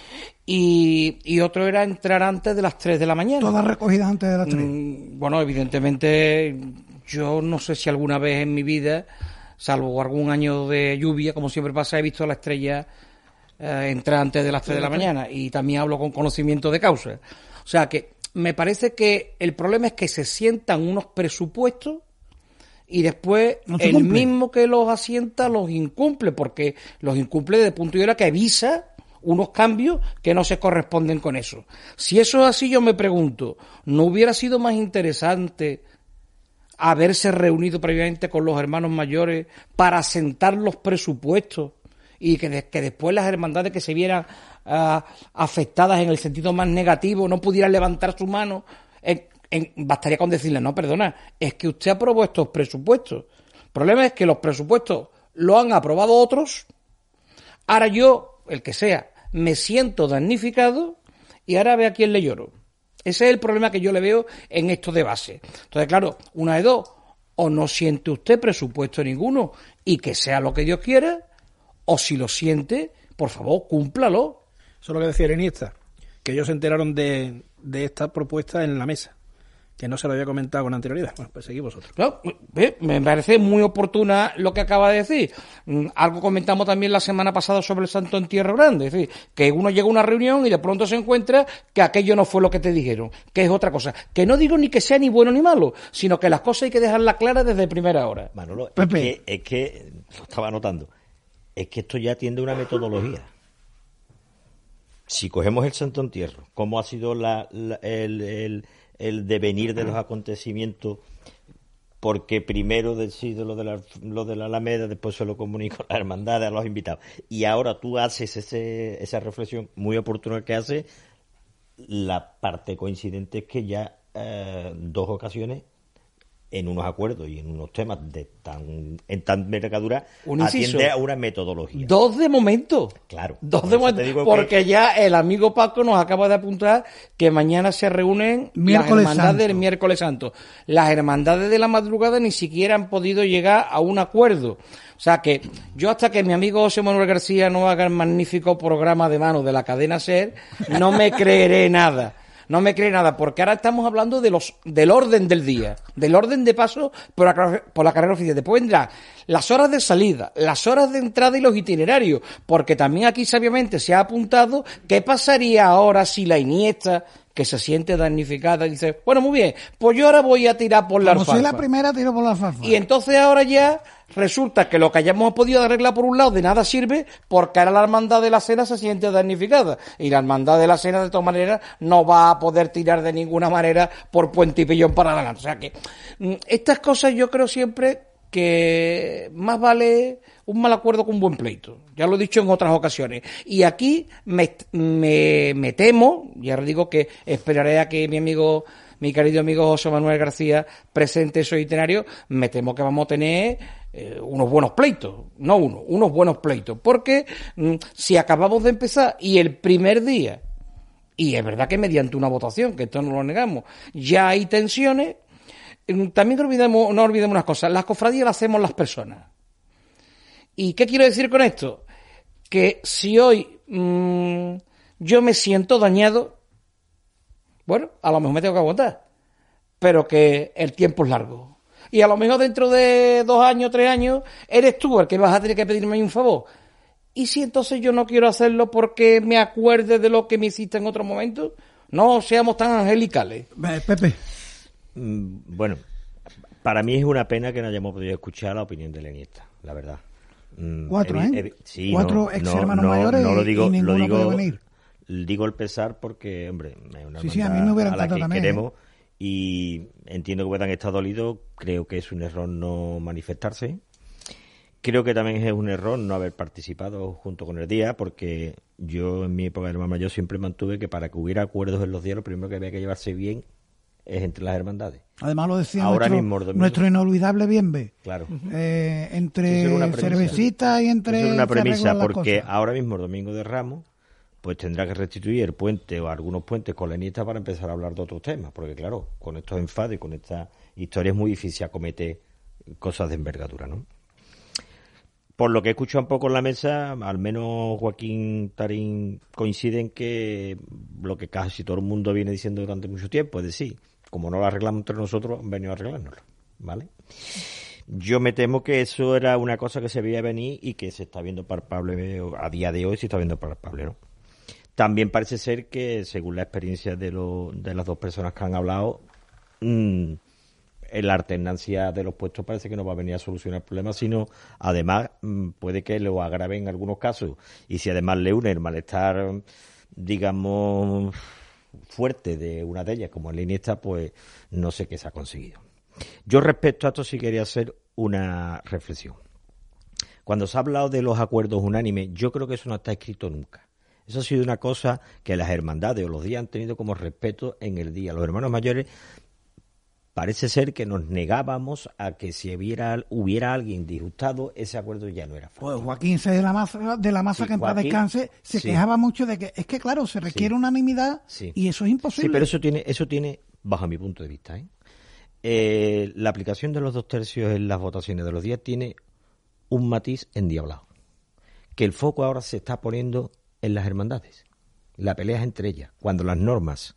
y, y otro era entrar antes de las tres de la mañana. Todas recogidas antes de las tres. Mm, bueno, evidentemente yo no sé si alguna vez en mi vida, salvo algún año de lluvia, como siempre pasa, he visto a la Estrella eh, entrar antes de las tres de la mañana, y también hablo con conocimiento de causa. O sea que me parece que el problema es que se sientan unos presupuestos y después no el cumple. Mismo que los asienta los incumple, porque los incumple desde el punto de vista que avisa unos cambios que no se corresponden con eso. Si eso es así, yo me pregunto, ¿no hubiera sido más interesante haberse reunido previamente con los hermanos mayores para sentar los presupuestos y que, de, que después las hermandades que se vieran uh, afectadas en el sentido más negativo no pudieran levantar su mano? En, En, bastaría con decirle, no, perdona, es que usted aprobó estos presupuestos. El problema es que los presupuestos lo han aprobado otros, ahora yo, el que sea, me siento damnificado y ahora ve a quién le lloro. Ese es el problema que yo le veo en esto de base. Entonces, claro, una de dos, o no siente usted presupuesto ninguno y que sea lo que Dios quiera, o si lo siente, por favor, cúmplalo. Eso es lo que decía Iniesta, que ellos se enteraron de, de esta propuesta en la mesa, que no se lo había comentado con anterioridad. Bueno, pues seguimos vosotros. No, me parece muy oportuna lo que acaba de decir. Algo comentamos también la semana pasada sobre el Santo Entierro Grande. Es decir, que uno llega a una reunión y de pronto se encuentra que aquello no fue lo que te dijeron, que es otra cosa. Que no digo ni que sea ni bueno ni malo, sino que las cosas hay que dejarlas claras desde primera hora. Manolo, es que, es que, lo estaba notando, es que esto ya tiende a una metodología. Si cogemos el Santo Entierro, cómo ha sido la, la, el... el el devenir de los acontecimientos, porque primero decido lo de la, lo de la Alameda, después se lo comunico a la hermandad, a los invitados, y ahora tú haces ese, esa reflexión muy oportuna que hace. La parte coincidente es que ya eh, dos ocasiones en unos acuerdos y en unos temas de tan en tan envergadura Un inciso. atiende a una metodología. Dos de momento. Claro. Dos Por de eso momento. te digo Porque que- ya el amigo Paco nos acaba de apuntar que mañana se reúnen Miércoles las hermandades Santo. del miércoles santo. Las hermandades de la madrugada ni siquiera han podido llegar a un acuerdo. O sea que yo hasta que mi amigo José Manuel García no haga el magnífico programa de mano de la cadena SER, no me creeré nada. No me cree nada, porque ahora estamos hablando de los del orden del día, del orden de paso por la, carre- por la carrera oficial. Después vendrán las horas de salida, las horas de entrada y los itinerarios, porque también aquí sabiamente se ha apuntado qué pasaría ahora si la Iniesta, que se siente damnificada, dice, bueno, muy bien, pues yo ahora voy a tirar por la Como soy alfalfa. la primera, tiro por la alfalfa. Y entonces ahora ya resulta que lo que hayamos podido arreglar por un lado de nada sirve, porque ahora la hermandad de la cena se siente damnificada. Y la hermandad de la cena, de todas maneras, no va a poder tirar de ninguna manera por Puente y Pellón para adelante. O sea que mm, estas cosas yo creo siempre que más vale un mal acuerdo que un buen pleito. Ya lo he dicho en otras ocasiones. Y aquí me, me, me temo, ya os digo que esperaré a que mi amigo, mi querido amigo José Manuel García presente esos itinerarios, me temo que vamos a tener eh, unos buenos pleitos, no uno, unos buenos pleitos. Porque mm, si acabamos de empezar y el primer día, y es verdad que mediante una votación, que esto no lo negamos, ya hay tensiones, mm, también no olvidemos, no olvidemos unas cosas, las cofradías las hacemos las personas. ¿Y qué quiero decir con esto? Que si hoy mmm, yo me siento dañado, bueno, a lo mejor me tengo que aguantar, pero que el tiempo es largo. Y a lo mejor dentro de dos años, tres años, eres tú el que vas a tener que pedirme un favor. ¿Y si entonces yo no quiero hacerlo porque me acuerde de lo que me hiciste en otro momento? No seamos tan angelicales. Pepe. Mm, Bueno, para mí es una pena que no hayamos podido escuchar la opinión de la Iniesta, la verdad. Mm, Cuatro, evi- ¿eh? evi- sí, Cuatro no, ex no, hermanos no, mayores no lo y- digo, y ninguno lo digo, puede venir. digo el pesar porque, hombre, es una Sí, sí, a mí me hermandad hubiera a la encantado que también, queremos y entiendo que puedan estar dolidos. Creo que es un error no manifestarse. Creo que también es un error no haber participado junto con el día, porque yo en mi época de hermano mayor siempre mantuve que para que hubiera acuerdos en los días lo primero que había que llevarse bien es entre las hermandades. Además lo decía Ahora nuestro, mismo, el domingo. nuestro inolvidable Bienve. Claro. Eh, Eso entre era una premisa. cervecita y entre... Eso es una se premisa, arreglan las porque cosas. ahora mismo el Domingo de Ramos pues tendrá que restituir el puente o algunos puentes con la Iniesta para empezar a hablar de otros temas, porque claro, con estos enfados y con esta historia es muy difícil acometer cosas de envergadura, ¿no? Por lo que he escuchado un poco en la mesa, al menos Joaquín Tarín coincide en que lo que casi todo el mundo viene diciendo durante mucho tiempo, es decir, como no lo arreglamos entre nosotros, han venido a arreglárnoslo, ¿vale? Yo me temo que eso era una cosa que se veía venir y que se está viendo palpable, a día de hoy se está viendo palpable, ¿no? También parece ser que, según la experiencia de, lo, de las dos personas que han hablado, mmm, la alternancia de los puestos parece que no va a venir a solucionar el problema, sino además mmm, puede que lo agrave en algunos casos. Y si además le une el malestar, digamos, fuerte de una de ellas, como en la Iniesta, pues no sé qué se ha conseguido. Yo respecto a esto sí quería hacer una reflexión. Cuando se ha hablado de los acuerdos unánimes, yo creo que eso no está escrito nunca. Eso ha sido una cosa que las hermandades o los días han tenido como respeto en el día. Los hermanos mayores parece ser que nos negábamos a que si hubiera, hubiera alguien disgustado, ese acuerdo ya no era fácil. Pues Joaquín C. de la Maza, de la Maza Sí, que en paz Joaquín, descanse, se sí. quejaba mucho de que es que claro, se requiere Sí. unanimidad Sí. y eso es imposible. Sí, pero eso tiene, eso tiene, bajo mi punto de vista, ¿eh? Eh, la aplicación de los dos tercios en las votaciones de los días tiene un matiz endiablado. Que el foco ahora se está poniendo en las hermandades. La pelea es entre ellas, cuando las normas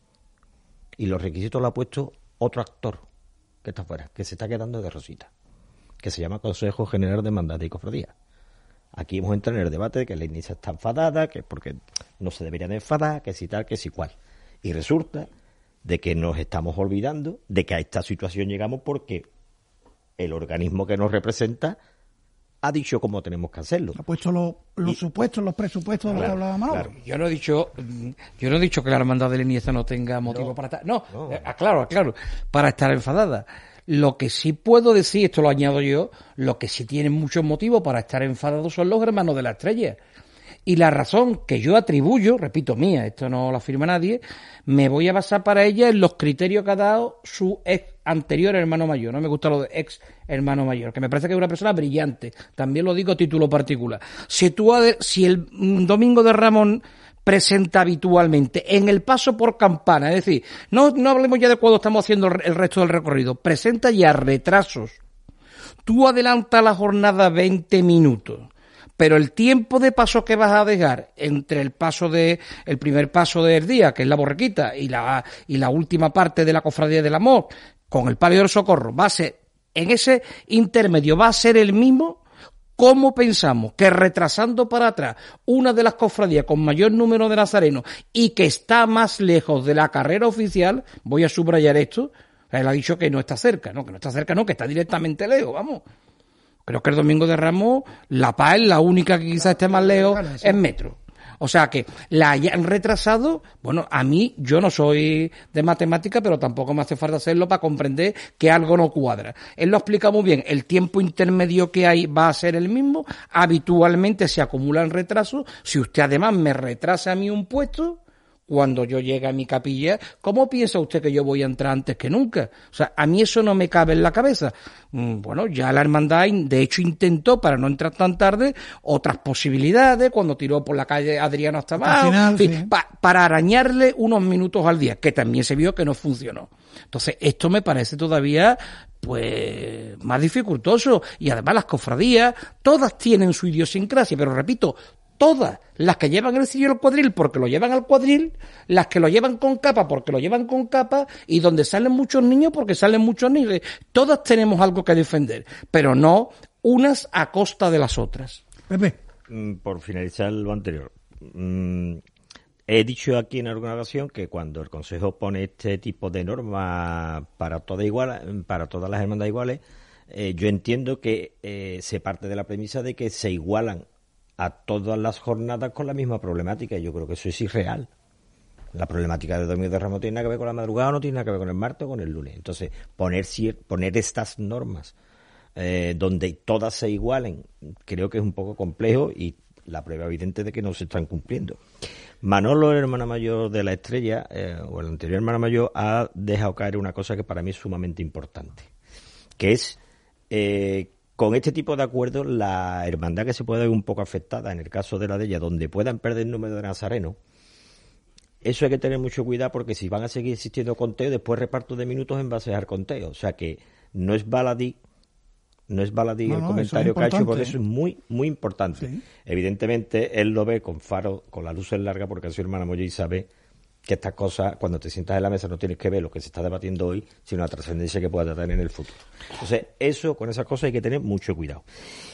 y los requisitos lo ha puesto otro actor que está fuera, que se está quedando de rosita, que se llama Consejo General de Hermandades y Cofradías. Aquí hemos entrado en el debate de que la Iniesta está enfadada, que es porque no se debería de enfadar, que si tal, que si cual. Y resulta de que nos estamos olvidando de que a esta situación llegamos porque el organismo que nos representa ha dicho cómo tenemos que hacerlo. Ha puesto los, los supuestos, los presupuestos de los que hablaba Manolo. Claro. Yo no he dicho, yo no he dicho que la hermandad de la Iniesta no tenga motivo No. para estar. No, No. eh, aclaro, aclaro, para estar enfadada. Lo que sí puedo decir, esto lo añado yo, lo que sí tienen muchos motivos para estar enfadados son los hermanos de la Estrella. Y la razón que yo atribuyo, repito, mía, esto no lo afirma nadie, me voy a basar para ella en los criterios que ha dado su ex anterior hermano mayor. No me gusta lo de ex hermano mayor, que me parece que es una persona brillante. También lo digo a título particular. Si, tú, si el Domingo de Ramos presenta habitualmente en el paso por campana, es decir, no, no hablemos ya de cuando estamos haciendo el resto del recorrido, presenta ya retrasos. Tú adelantas la jornada veinte minutos. Pero el tiempo de paso que vas a dejar entre el paso de el primer paso del día, que es la borriquita, y la y la última parte de la Cofradía del Amor, con el Palio del Socorro, va a ser, en ese intermedio va a ser el mismo. ¿Cómo pensamos que retrasando para atrás una de las cofradías con mayor número de nazarenos y que está más lejos de la carrera oficial, voy a subrayar esto, él ha dicho que no está cerca, no, que no está cerca, no, que está directamente lejos, vamos. Creo que el Domingo de Ramos, La Paz es la única que quizás esté más lejos en metro. O sea que la hayan retrasado, bueno, a mí, yo no soy de matemática, pero tampoco me hace falta hacerlo para comprender que algo no cuadra. Él lo explica muy bien, el tiempo intermedio que hay va a ser el mismo, habitualmente se acumulan retrasos, si usted además me retrasa a mí un puesto, cuando yo llegue a mi capilla, ¿cómo piensa usted que yo voy a entrar antes que nunca? O sea, a mí eso no me cabe en la cabeza. Bueno, ya la hermandad, de hecho, intentó, para no entrar tan tarde, otras posibilidades, cuando tiró por la calle Adriano hasta abajo, final, en fin, sí. pa, para arañarle unos minutos al día, que también se vio que no funcionó. Entonces, esto me parece todavía, pues, más dificultoso. Y además las cofradías, todas tienen su idiosincrasia, pero repito, todas, las que llevan el cirio al cuadril porque lo llevan al cuadril, las que lo llevan con capa porque lo llevan con capa, y donde salen muchos niños porque salen muchos niños. Todas tenemos algo que defender, pero no unas a costa de las otras. Pepe. Por finalizar lo anterior, he dicho aquí en alguna ocasión que cuando el Consejo pone este tipo de normas para todas igual, para todas las hermandades iguales, eh, yo entiendo que eh, se parte de la premisa de que se igualan a todas las jornadas con la misma problemática, y yo creo que eso es irreal. La problemática del Domingo de Ramos tiene nada que ver con la madrugada, no tiene nada que ver con el martes o con el lunes. Entonces, poner poner estas normas eh, donde todas se igualen, creo que es un poco complejo, y la prueba evidente de que no se están cumpliendo. Manolo, el hermano mayor de la Estrella, eh, o el anterior hermano mayor, ha dejado caer una cosa que para mí es sumamente importante, que es eh, con este tipo de acuerdos, la hermandad que se puede ver un poco afectada, en el caso de la de ella, donde puedan perder el número de nazarenos, eso hay que tener mucho cuidado, porque si van a seguir existiendo conteos, después reparto de minutos en base al conteo. O sea que no es baladí, no es baladí no, el no, comentario que ha hecho, porque eso es muy, muy importante. Sí. Evidentemente, él lo ve con faro, con las luces largas, porque es su hermana mayor y sabe que estas cosas, cuando te sientas en la mesa, no tienes que ver lo que se está debatiendo hoy, sino la trascendencia que pueda tener en el futuro. Entonces, eso, con esas cosas hay que tener mucho cuidado.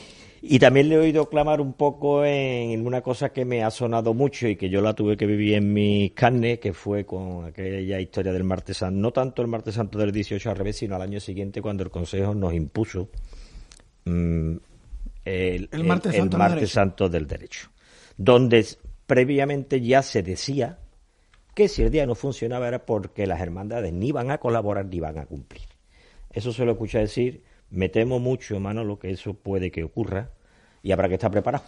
Y también le he oído clamar un poco en una cosa que me ha sonado mucho y que yo la tuve que vivir en mis carnes, que fue con aquella historia del martes santo, no tanto el martes santo del dieciocho al revés, sino al año siguiente, cuando el Consejo nos impuso mmm, el, el martes, el, santo, el martes santo del derecho, donde previamente ya se decía que si el día no funcionaba era porque las hermandades ni iban a colaborar ni iban a cumplir. Eso se lo escuché decir, me temo mucho, Manolo, que eso puede que ocurra, y habrá que estar preparado.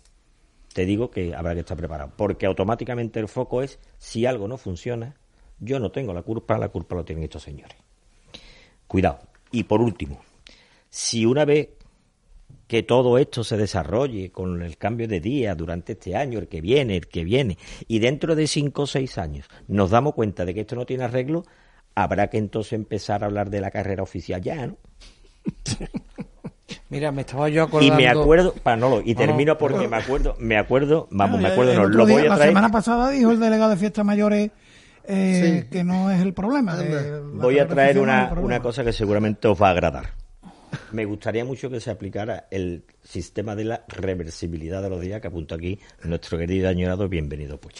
Te digo que habrá que estar preparado, porque automáticamente el foco es, si algo no funciona, yo no tengo la culpa, la culpa lo tienen estos señores. Cuidado. Y por último, si una vez que todo esto se desarrolle con el cambio de día durante este año, el que viene, el que viene, y dentro de cinco o seis años nos damos cuenta de que esto no tiene arreglo, habrá que entonces empezar a hablar de la carrera oficial ya, ¿no? Mira, me estaba yo acordando... Y me acuerdo, Manolo, y termino no, porque no. me acuerdo, me acuerdo, vamos, no, me acuerdo, no, lo día, voy a traer... La semana pasada dijo el delegado de Fiestas Mayores eh, sí. que no es el problema. De, voy a traer una, una cosa que seguramente os va a agradar. Me gustaría mucho que se aplicara el sistema de la reversibilidad de los días que apunta aquí nuestro querido añorado Bienvenido Puche.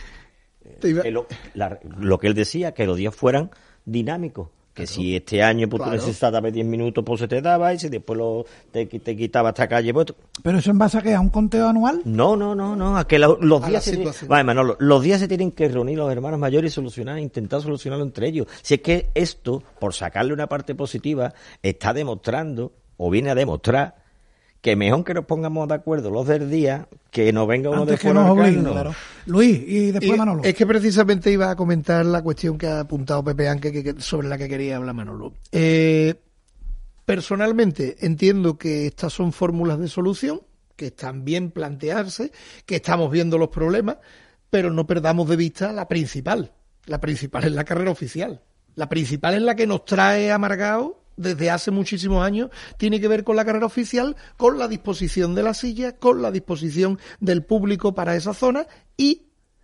Eh, lo, la, lo que él decía, que los días fueran dinámicos. Que claro. Si este año pues, claro. tú necesitabas diez minutos, pues se te daba, y si después lo, te, te quitaba esta calle, pues... ¿Pero eso en base a qué? ¿A un conteo anual? No, no, no, no, a que la, los días se tienen, vale, Manolo, los días se tienen que reunir los hermanos mayores y solucionar, intentar solucionarlo entre ellos. Si es que esto, por sacarle una parte positiva, está demostrando, o viene a demostrar, que mejor que nos pongamos de acuerdo los del día, que no venga uno Antes de fuera. Claro. Luis, y después y Manolo. Es que precisamente iba a comentar la cuestión que ha apuntado Pepe Anque, que, que, sobre la que quería hablar Manolo. Eh, personalmente entiendo que estas son fórmulas de solución, que están bien plantearse, que estamos viendo los problemas, pero no perdamos de vista la principal. La principal es la carrera oficial. La principal es la que nos trae amargado desde hace muchísimos años, tiene que ver con la carrera oficial, con la disposición de la silla, con la disposición del público para esa zona y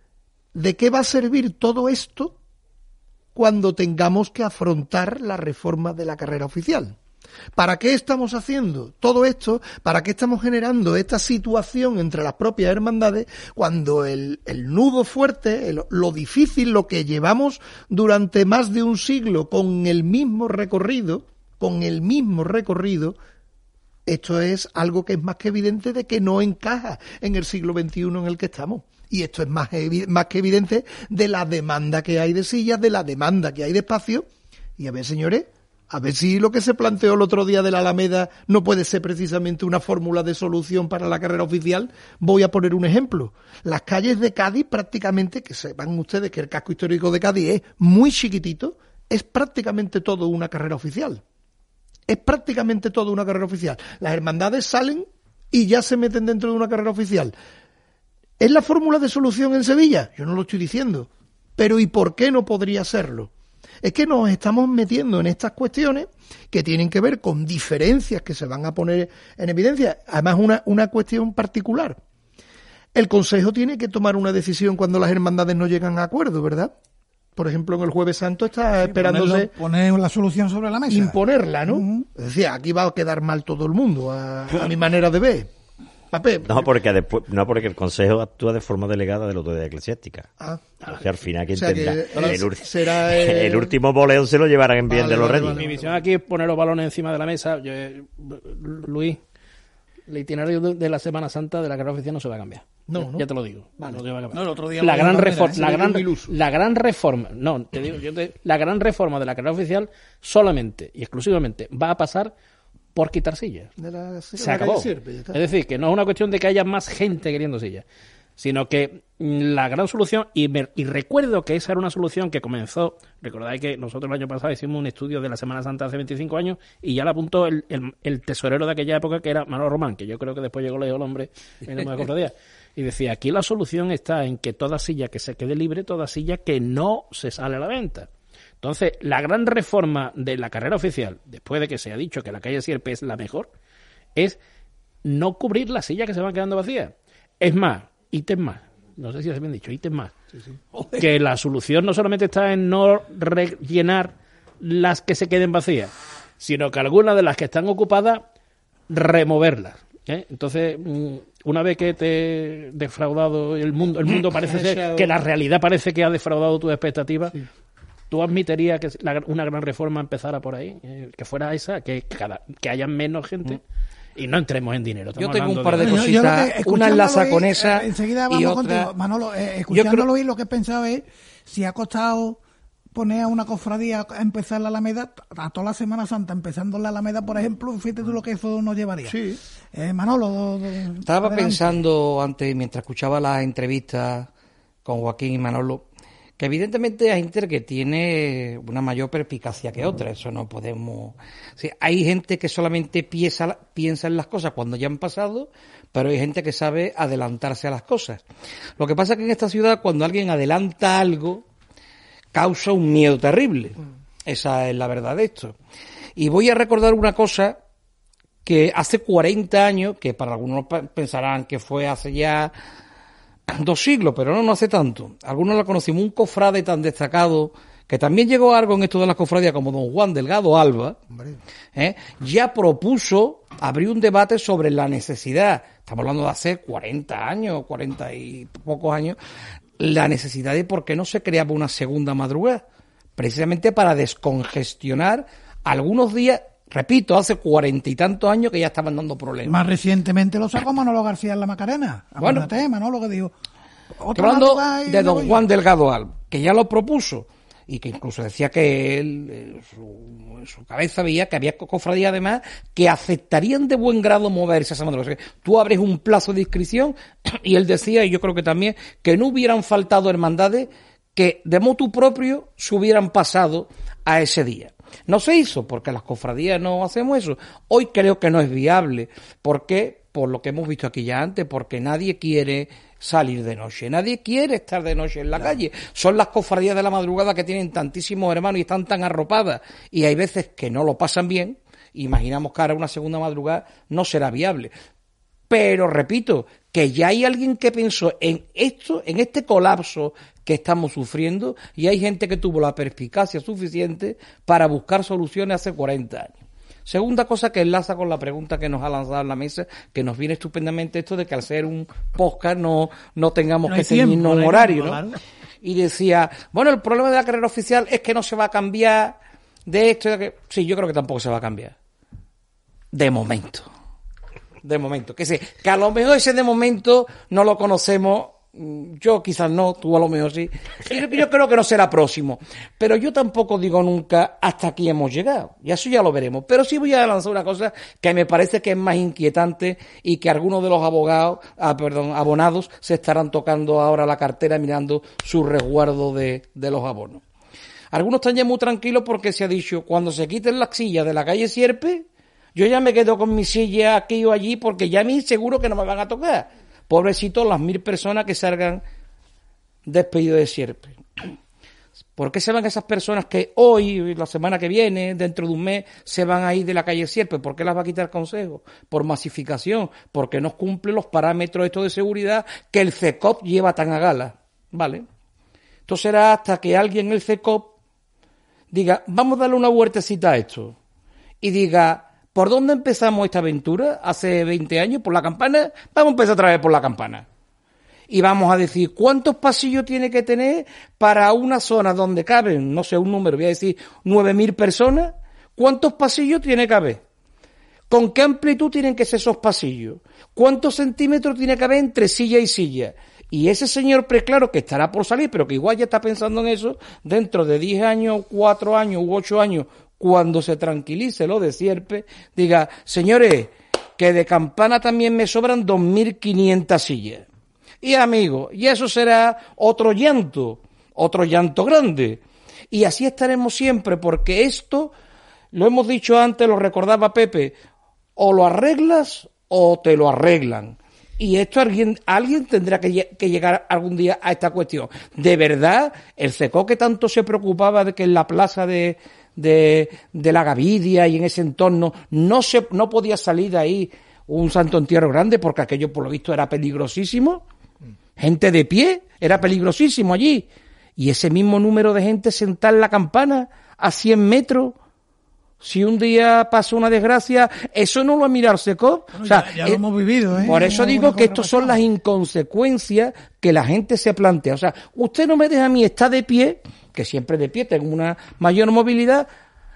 de qué va a servir todo esto cuando tengamos que afrontar la reforma de la carrera oficial. ¿Para qué estamos haciendo todo esto? ¿Para qué estamos generando esta situación entre las propias hermandades cuando el, el nudo fuerte, el, lo difícil, lo que llevamos durante más de un siglo con el mismo recorrido, con el mismo recorrido, esto es algo que es más que evidente de que no encaja en el siglo veintiuno en el que estamos? Y esto es más, más que evidente de la demanda que hay de sillas, de la demanda que hay de espacio. Y a ver, señores, a ver si lo que se planteó el otro día de la Alameda no puede ser precisamente una fórmula de solución para la carrera oficial. Voy a poner un ejemplo. Las calles de Cádiz prácticamente, que sepan ustedes que el casco histórico de Cádiz es muy chiquitito, es prácticamente todo una carrera oficial. Es prácticamente todo una carrera oficial. Las hermandades salen y ya se meten dentro de una carrera oficial. ¿Es la fórmula de solución en Sevilla? Yo no lo estoy diciendo. Pero ¿y por qué no podría serlo? Es que nos estamos metiendo en estas cuestiones que tienen que ver con diferencias que se van a poner en evidencia. Además, una, una cuestión particular. El Consejo tiene que tomar una decisión cuando las hermandades no llegan a acuerdo, ¿verdad? Por ejemplo, en el Jueves Santo está sí, esperándose... Poner la solución sobre la mesa. Imponerla, ¿no? Uh-huh. Es decir, aquí va a quedar mal todo el mundo, a, a mi manera de ver. Papé. No, porque después, no, porque el Consejo actúa de forma delegada de la autoridad eclesiástica. Ah. O sea, al final, ¿quién o sea, tendrá? Que el, ur- será el... el último boleón se lo llevarán en bien vale, de los vale, reyes. Vale, Mi misión aquí es poner los balones encima de la mesa. Yo, Luis, el itinerario de la Semana Santa de la carrera oficial no se va a cambiar. No, no. Ya te lo digo. Vale. No se va a cambiar. No, el otro día la, gran manera, refor- ¿eh? la, gran, la gran reforma, no, te digo, yo te, la gran reforma de la carrera oficial solamente y exclusivamente va a pasar por quitar sillas. De la, se de acabó. Sirve, es decir, que no es una cuestión de que haya más gente queriendo sillas, sino que la gran solución, y, me, y recuerdo que esa era una solución que comenzó, recordáis que nosotros el año pasado hicimos un estudio de la Semana Santa hace veinticinco años y ya la apuntó el, el, el tesorero de aquella época, que era Manolo Román, que yo creo que después llegó lejos el hombre y no me cofradía. Y decía, aquí la solución está en que toda silla que se quede libre, toda silla que no se sale a la venta. Entonces, la gran reforma de la carrera oficial, después de que se ha dicho que la calle Sierpe es la mejor, es no cubrir las sillas que se van quedando vacías. Es más, ítem más, no sé si se bien dicho, ítem más, sí, sí. Que la solución no solamente está en no rellenar las que se queden vacías, sino que algunas de las que están ocupadas, removerlas. ¿eh? Entonces, una vez que te he defraudado el mundo, el mundo parece ser que la realidad parece que ha defraudado tus expectativas. Sí. ¿Tú admitirías que la, una gran reforma empezara por ahí? Eh, que fuera esa, que cada que haya menos gente mm. y no entremos en dinero. Yo tengo un par de, de cositas, yo, yo una enlaza con esa eh, enseguida vamos y otra... contigo. Manolo, eh, escuchándolo creo... y lo que he pensado es si ha costado poner a una cofradía a empezar la Alameda, a toda la Semana Santa, empezando la Alameda, por ejemplo, fíjate tú lo que eso nos llevaría. Sí. Eh, Manolo... Estaba adelante. Pensando antes, mientras escuchaba las entrevistas con Joaquín y Manolo, que evidentemente hay gente que tiene una mayor perspicacia que otra, eso no podemos... O sea, hay gente que solamente piensa, piensa en las cosas cuando ya han pasado, pero hay gente que sabe adelantarse a las cosas. Lo que pasa es que en esta ciudad, cuando alguien adelanta algo, causa un miedo terrible. Esa es la verdad de esto. Y voy a recordar una cosa que hace cuarenta años, que para algunos pensarán que fue hace ya... dos siglos, pero no, no hace tanto. Algunos lo conocimos, un cofrade tan destacado, que también llegó a algo en esto de las cofradías, como don Juan Delgado Alba, ¿eh? ya propuso abrir un debate sobre la necesidad, estamos hablando de hace cuarenta años, cuarenta y pocos años, la necesidad de por qué no se creaba una segunda madrugada, precisamente para descongestionar algunos días. Repito, hace cuarenta y tantos años que ya estaban dando problemas. Más recientemente lo sacó Manolo García en la Macarena. Acuérdate, bueno, Manolo que dijo... Estoy hablando de don Juan Delgado Alba, que ya lo propuso. y que incluso decía que él, en su, en su cabeza veía que había cofradías además que aceptarían de buen grado moverse a esa madrugada. O sea, tú abres un plazo de inscripción y él decía, y yo creo que también, que no hubieran faltado hermandades que de motu propio se hubieran pasado a ese día. No se hizo porque las cofradías no hacemos eso. Hoy creo que no es viable. ¿Por qué? Por lo que hemos visto aquí ya antes, porque nadie quiere salir de noche, nadie quiere estar de noche en la claro. calle. Son las cofradías de la madrugada que tienen tantísimos hermanos y están tan arropadas, y hay veces que no lo pasan bien. Imaginamos que ahora una segunda madrugada no será viable. Pero repito, que ya hay alguien que pensó en esto, en este colapso que estamos sufriendo, y hay gente que tuvo la perspicacia suficiente para buscar soluciones hace cuarenta años. Segunda cosa que enlaza con la pregunta que nos ha lanzado en la mesa, que nos viene estupendamente esto de que al ser un podcast no, no tengamos no que tenernos un horario, ¿no? Claro. Y decía, bueno, el problema de la carrera oficial es que no se va a cambiar de esto y de que... Sí, yo creo que tampoco se va a cambiar. De momento. De momento. Que, sé, que a lo mejor ese de momento no lo conocemos. Yo quizás no, tú a lo mejor sí. Yo, yo creo que no será próximo. Pero yo tampoco digo nunca hasta aquí hemos llegado. Y eso ya lo veremos. Pero sí voy a lanzar una cosa que me parece que es más inquietante y que algunos de los abogados, ah, perdón, abonados se estarán tocando ahora la cartera mirando su resguardo de, de los abonos. Algunos están ya muy tranquilos porque se ha dicho, cuando se quiten las sillas de la calle Sierpe, yo ya me quedo con mi silla aquí o allí porque ya a mí seguro que no me van a tocar. Pobrecitos las mil personas que salgan despedidos de Sierpe. ¿Por qué se van esas personas que hoy, la semana que viene, dentro de un mes, se van a ir de la calle Sierpe? ¿Por qué las va a quitar el Consejo? Por masificación, porque no cumple los parámetros estos de seguridad que el C E C O P lleva tan a gala. ¿Vale? Entonces será hasta que alguien en el C E C O P diga, vamos a darle una vueltecita a esto. Y diga, ¿por dónde empezamos esta aventura? Hace veinte años, por la campana. Vamos a empezar otra vez por la campana. Y vamos a decir, ¿cuántos pasillos tiene que tener para una zona donde caben, no sé, un número, voy a decir, nueve mil personas? ¿Cuántos pasillos tiene que haber? ¿Con qué amplitud tienen que ser esos pasillos? ¿Cuántos centímetros tiene que haber entre silla y silla? Y ese señor preclaro que estará por salir, pero que igual ya está pensando en eso, dentro de diez años, cuatro años u ocho años, cuando se tranquilice lo de Sierpe, diga, señores, que de campana también me sobran dos mil quinientas sillas. Y amigos, y eso será otro llanto, otro llanto grande. Y así estaremos siempre, porque esto, lo hemos dicho antes, lo recordaba Pepe, o lo arreglas o te lo arreglan. Y esto alguien, alguien tendrá que, que llegar algún día a esta cuestión. De verdad, el C E C O que tanto se preocupaba de que en la plaza de de, de la Gavidia y en ese entorno no se no podía salir de ahí un santo entierro grande porque aquello por lo visto era peligrosísimo, gente de pie, era peligrosísimo allí, y ese mismo número de gente sentada en la campana a cien metros, si un día pasa una desgracia, eso no lo ha mirado el C E C O. Bueno, o sea, ya, ya lo eh, hemos vivido, ¿eh? Por eso digo que estas son las inconsecuencias que la gente se plantea. O sea, usted no me deja a mí estar de pie, que siempre de pie tengo una mayor movilidad,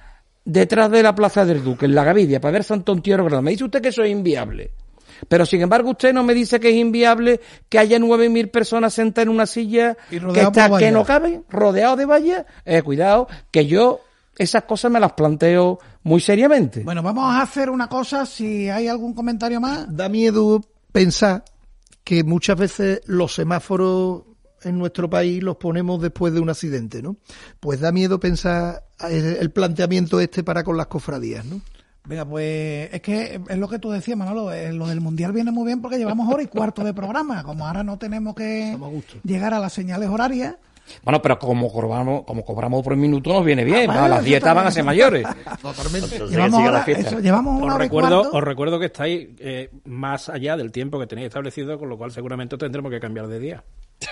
detrás de la Plaza del Duque, en la Gavidia, para ver Santo Entierro Grande. Me dice usted que eso es inviable. Pero sin embargo usted no me dice que es inviable que haya nueve mil personas sentadas en una silla que, está, que no caben, rodeado de vallas. Eh, cuidado, que yo esas cosas me las planteo muy seriamente. Bueno, vamos a hacer una cosa, si hay algún comentario más. Da miedo pensar que muchas veces los semáforos en nuestro país los ponemos después de un accidente, ¿no? Pues da miedo pensar el planteamiento este para con las cofradías, ¿no? Venga, pues es que es lo que tú decías, Manolo, lo del Mundial viene muy bien porque llevamos hora y cuarto de programa, como ahora no tenemos que llegar a las señales horarias. Bueno, pero como cobramos, como cobramos por minuto nos viene bien, ah, vale, las dietas van a ser mayores. Totalmente. Llevamos, hora, eso, llevamos una os hora recuerdo, y cuarto. Os recuerdo que estáis eh, más allá del tiempo que tenéis establecido, con lo cual seguramente tendremos que cambiar de día.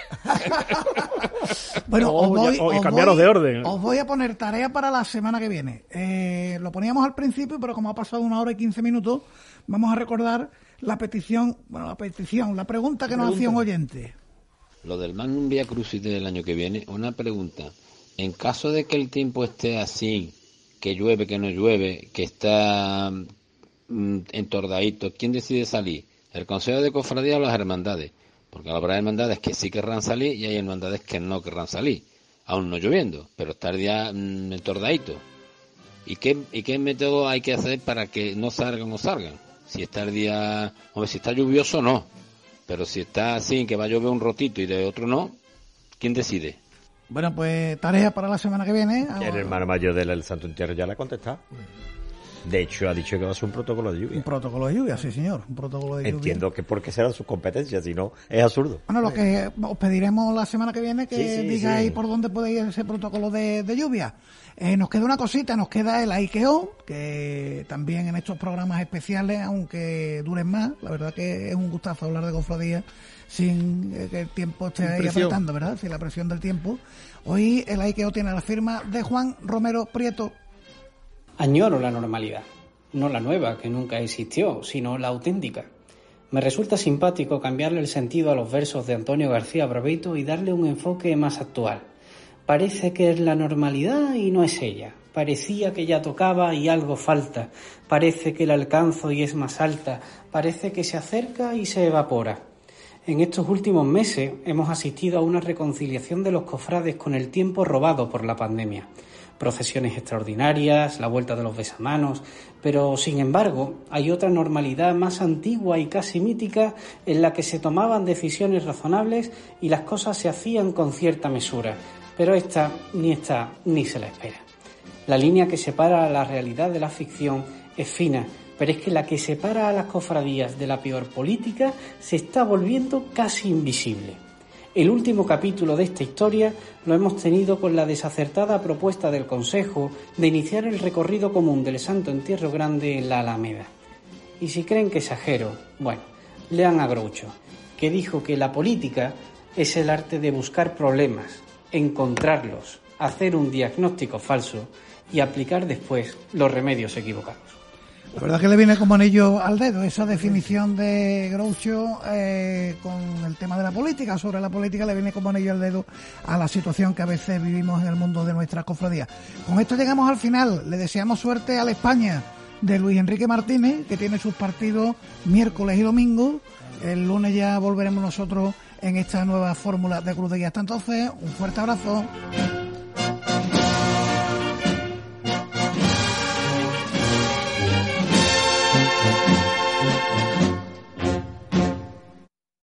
Bueno, o, os voy, o, y os cambiaros voy, de orden. Os voy a poner tarea para la semana que viene. Eh, lo poníamos al principio, pero como ha pasado una hora y quince minutos, vamos a recordar la petición, bueno, la petición, la pregunta que nos hacía un oyente. Lo del Magnum Via Crucis del año que viene, una pregunta. En caso de que el tiempo esté así, que llueve, que no llueve, que está mm, entordadito, ¿quién decide salir? ¿El Consejo de Cofradía o las hermandades? Porque habrá hermandades que sí querrán salir y hay hermandades que no querrán salir. aún no lloviendo, pero está el día mmm, entordadito. ¿Y qué, ¿Y qué método hay que hacer para que no salgan o salgan? Si está el día, hombre, si está lluvioso no, pero si está así, que va a llover un rotito y de otro no, ¿quién decide? Bueno, pues tarea para la semana que viene. El hermano mayor del Santo Entierro ya le ha contestado. De hecho, ha dicho que va a ser un protocolo de lluvia. Un protocolo de lluvia, sí, señor. Un protocolo de lluvia. Entiendo que porque serán sus competencias, si no, es absurdo. Bueno, lo que os pediremos la semana que viene, que sí, sí, digáis sí. por dónde puede ir ese protocolo de, de lluvia. Eh, nos queda una cosita, nos queda el Aikeo, que también en estos programas especiales, aunque duren más, la verdad que es un gustazo hablar de cofradía sin eh, que el tiempo esté ahí apretando, ¿verdad? Sin la presión del tiempo. Hoy el Aikeo tiene la firma de Juan Romero Prieto. Añoro la normalidad, no la nueva, que nunca existió, sino la auténtica. Me resulta simpático cambiarle el sentido a los versos de Antonio García Barbeito y darle un enfoque más actual. Parece que es la normalidad y no es ella. Parecía que ya tocaba y algo falta. Parece que la alcanzo y es más alta. Parece que se acerca y se evapora. En estos últimos meses hemos asistido a una reconciliación de los cofrades con el tiempo robado por la pandemia. Procesiones extraordinarias, la vuelta de los besamanos, pero sin embargo hay otra normalidad más antigua y casi mítica en la que se tomaban decisiones razonables y las cosas se hacían con cierta mesura, pero esta ni está ni se la espera. La línea que separa la realidad de la ficción es fina, pero es que la que separa a las cofradías de la peor política se está volviendo casi invisible. El último capítulo de esta historia lo hemos tenido con la desacertada propuesta del Consejo de iniciar el recorrido común del Santo Entierro Grande en la Alameda. Y si creen que exagero, bueno, lean a Groucho, que dijo que la política es el arte de buscar problemas, encontrarlos, hacer un diagnóstico falso y aplicar después los remedios equivocados. La verdad que le viene como anillo al dedo esa definición de Groucho eh, con el tema de la política. Sobre la política le viene como anillo al dedo a la situación que a veces vivimos en el mundo de nuestras cofradías. Con esto llegamos al final. Le deseamos suerte a la España de Luis Enrique Martínez, que tiene sus partidos miércoles y domingo. El lunes ya volveremos nosotros en esta nueva fórmula de Cruz de Guía. Hasta entonces, un fuerte abrazo.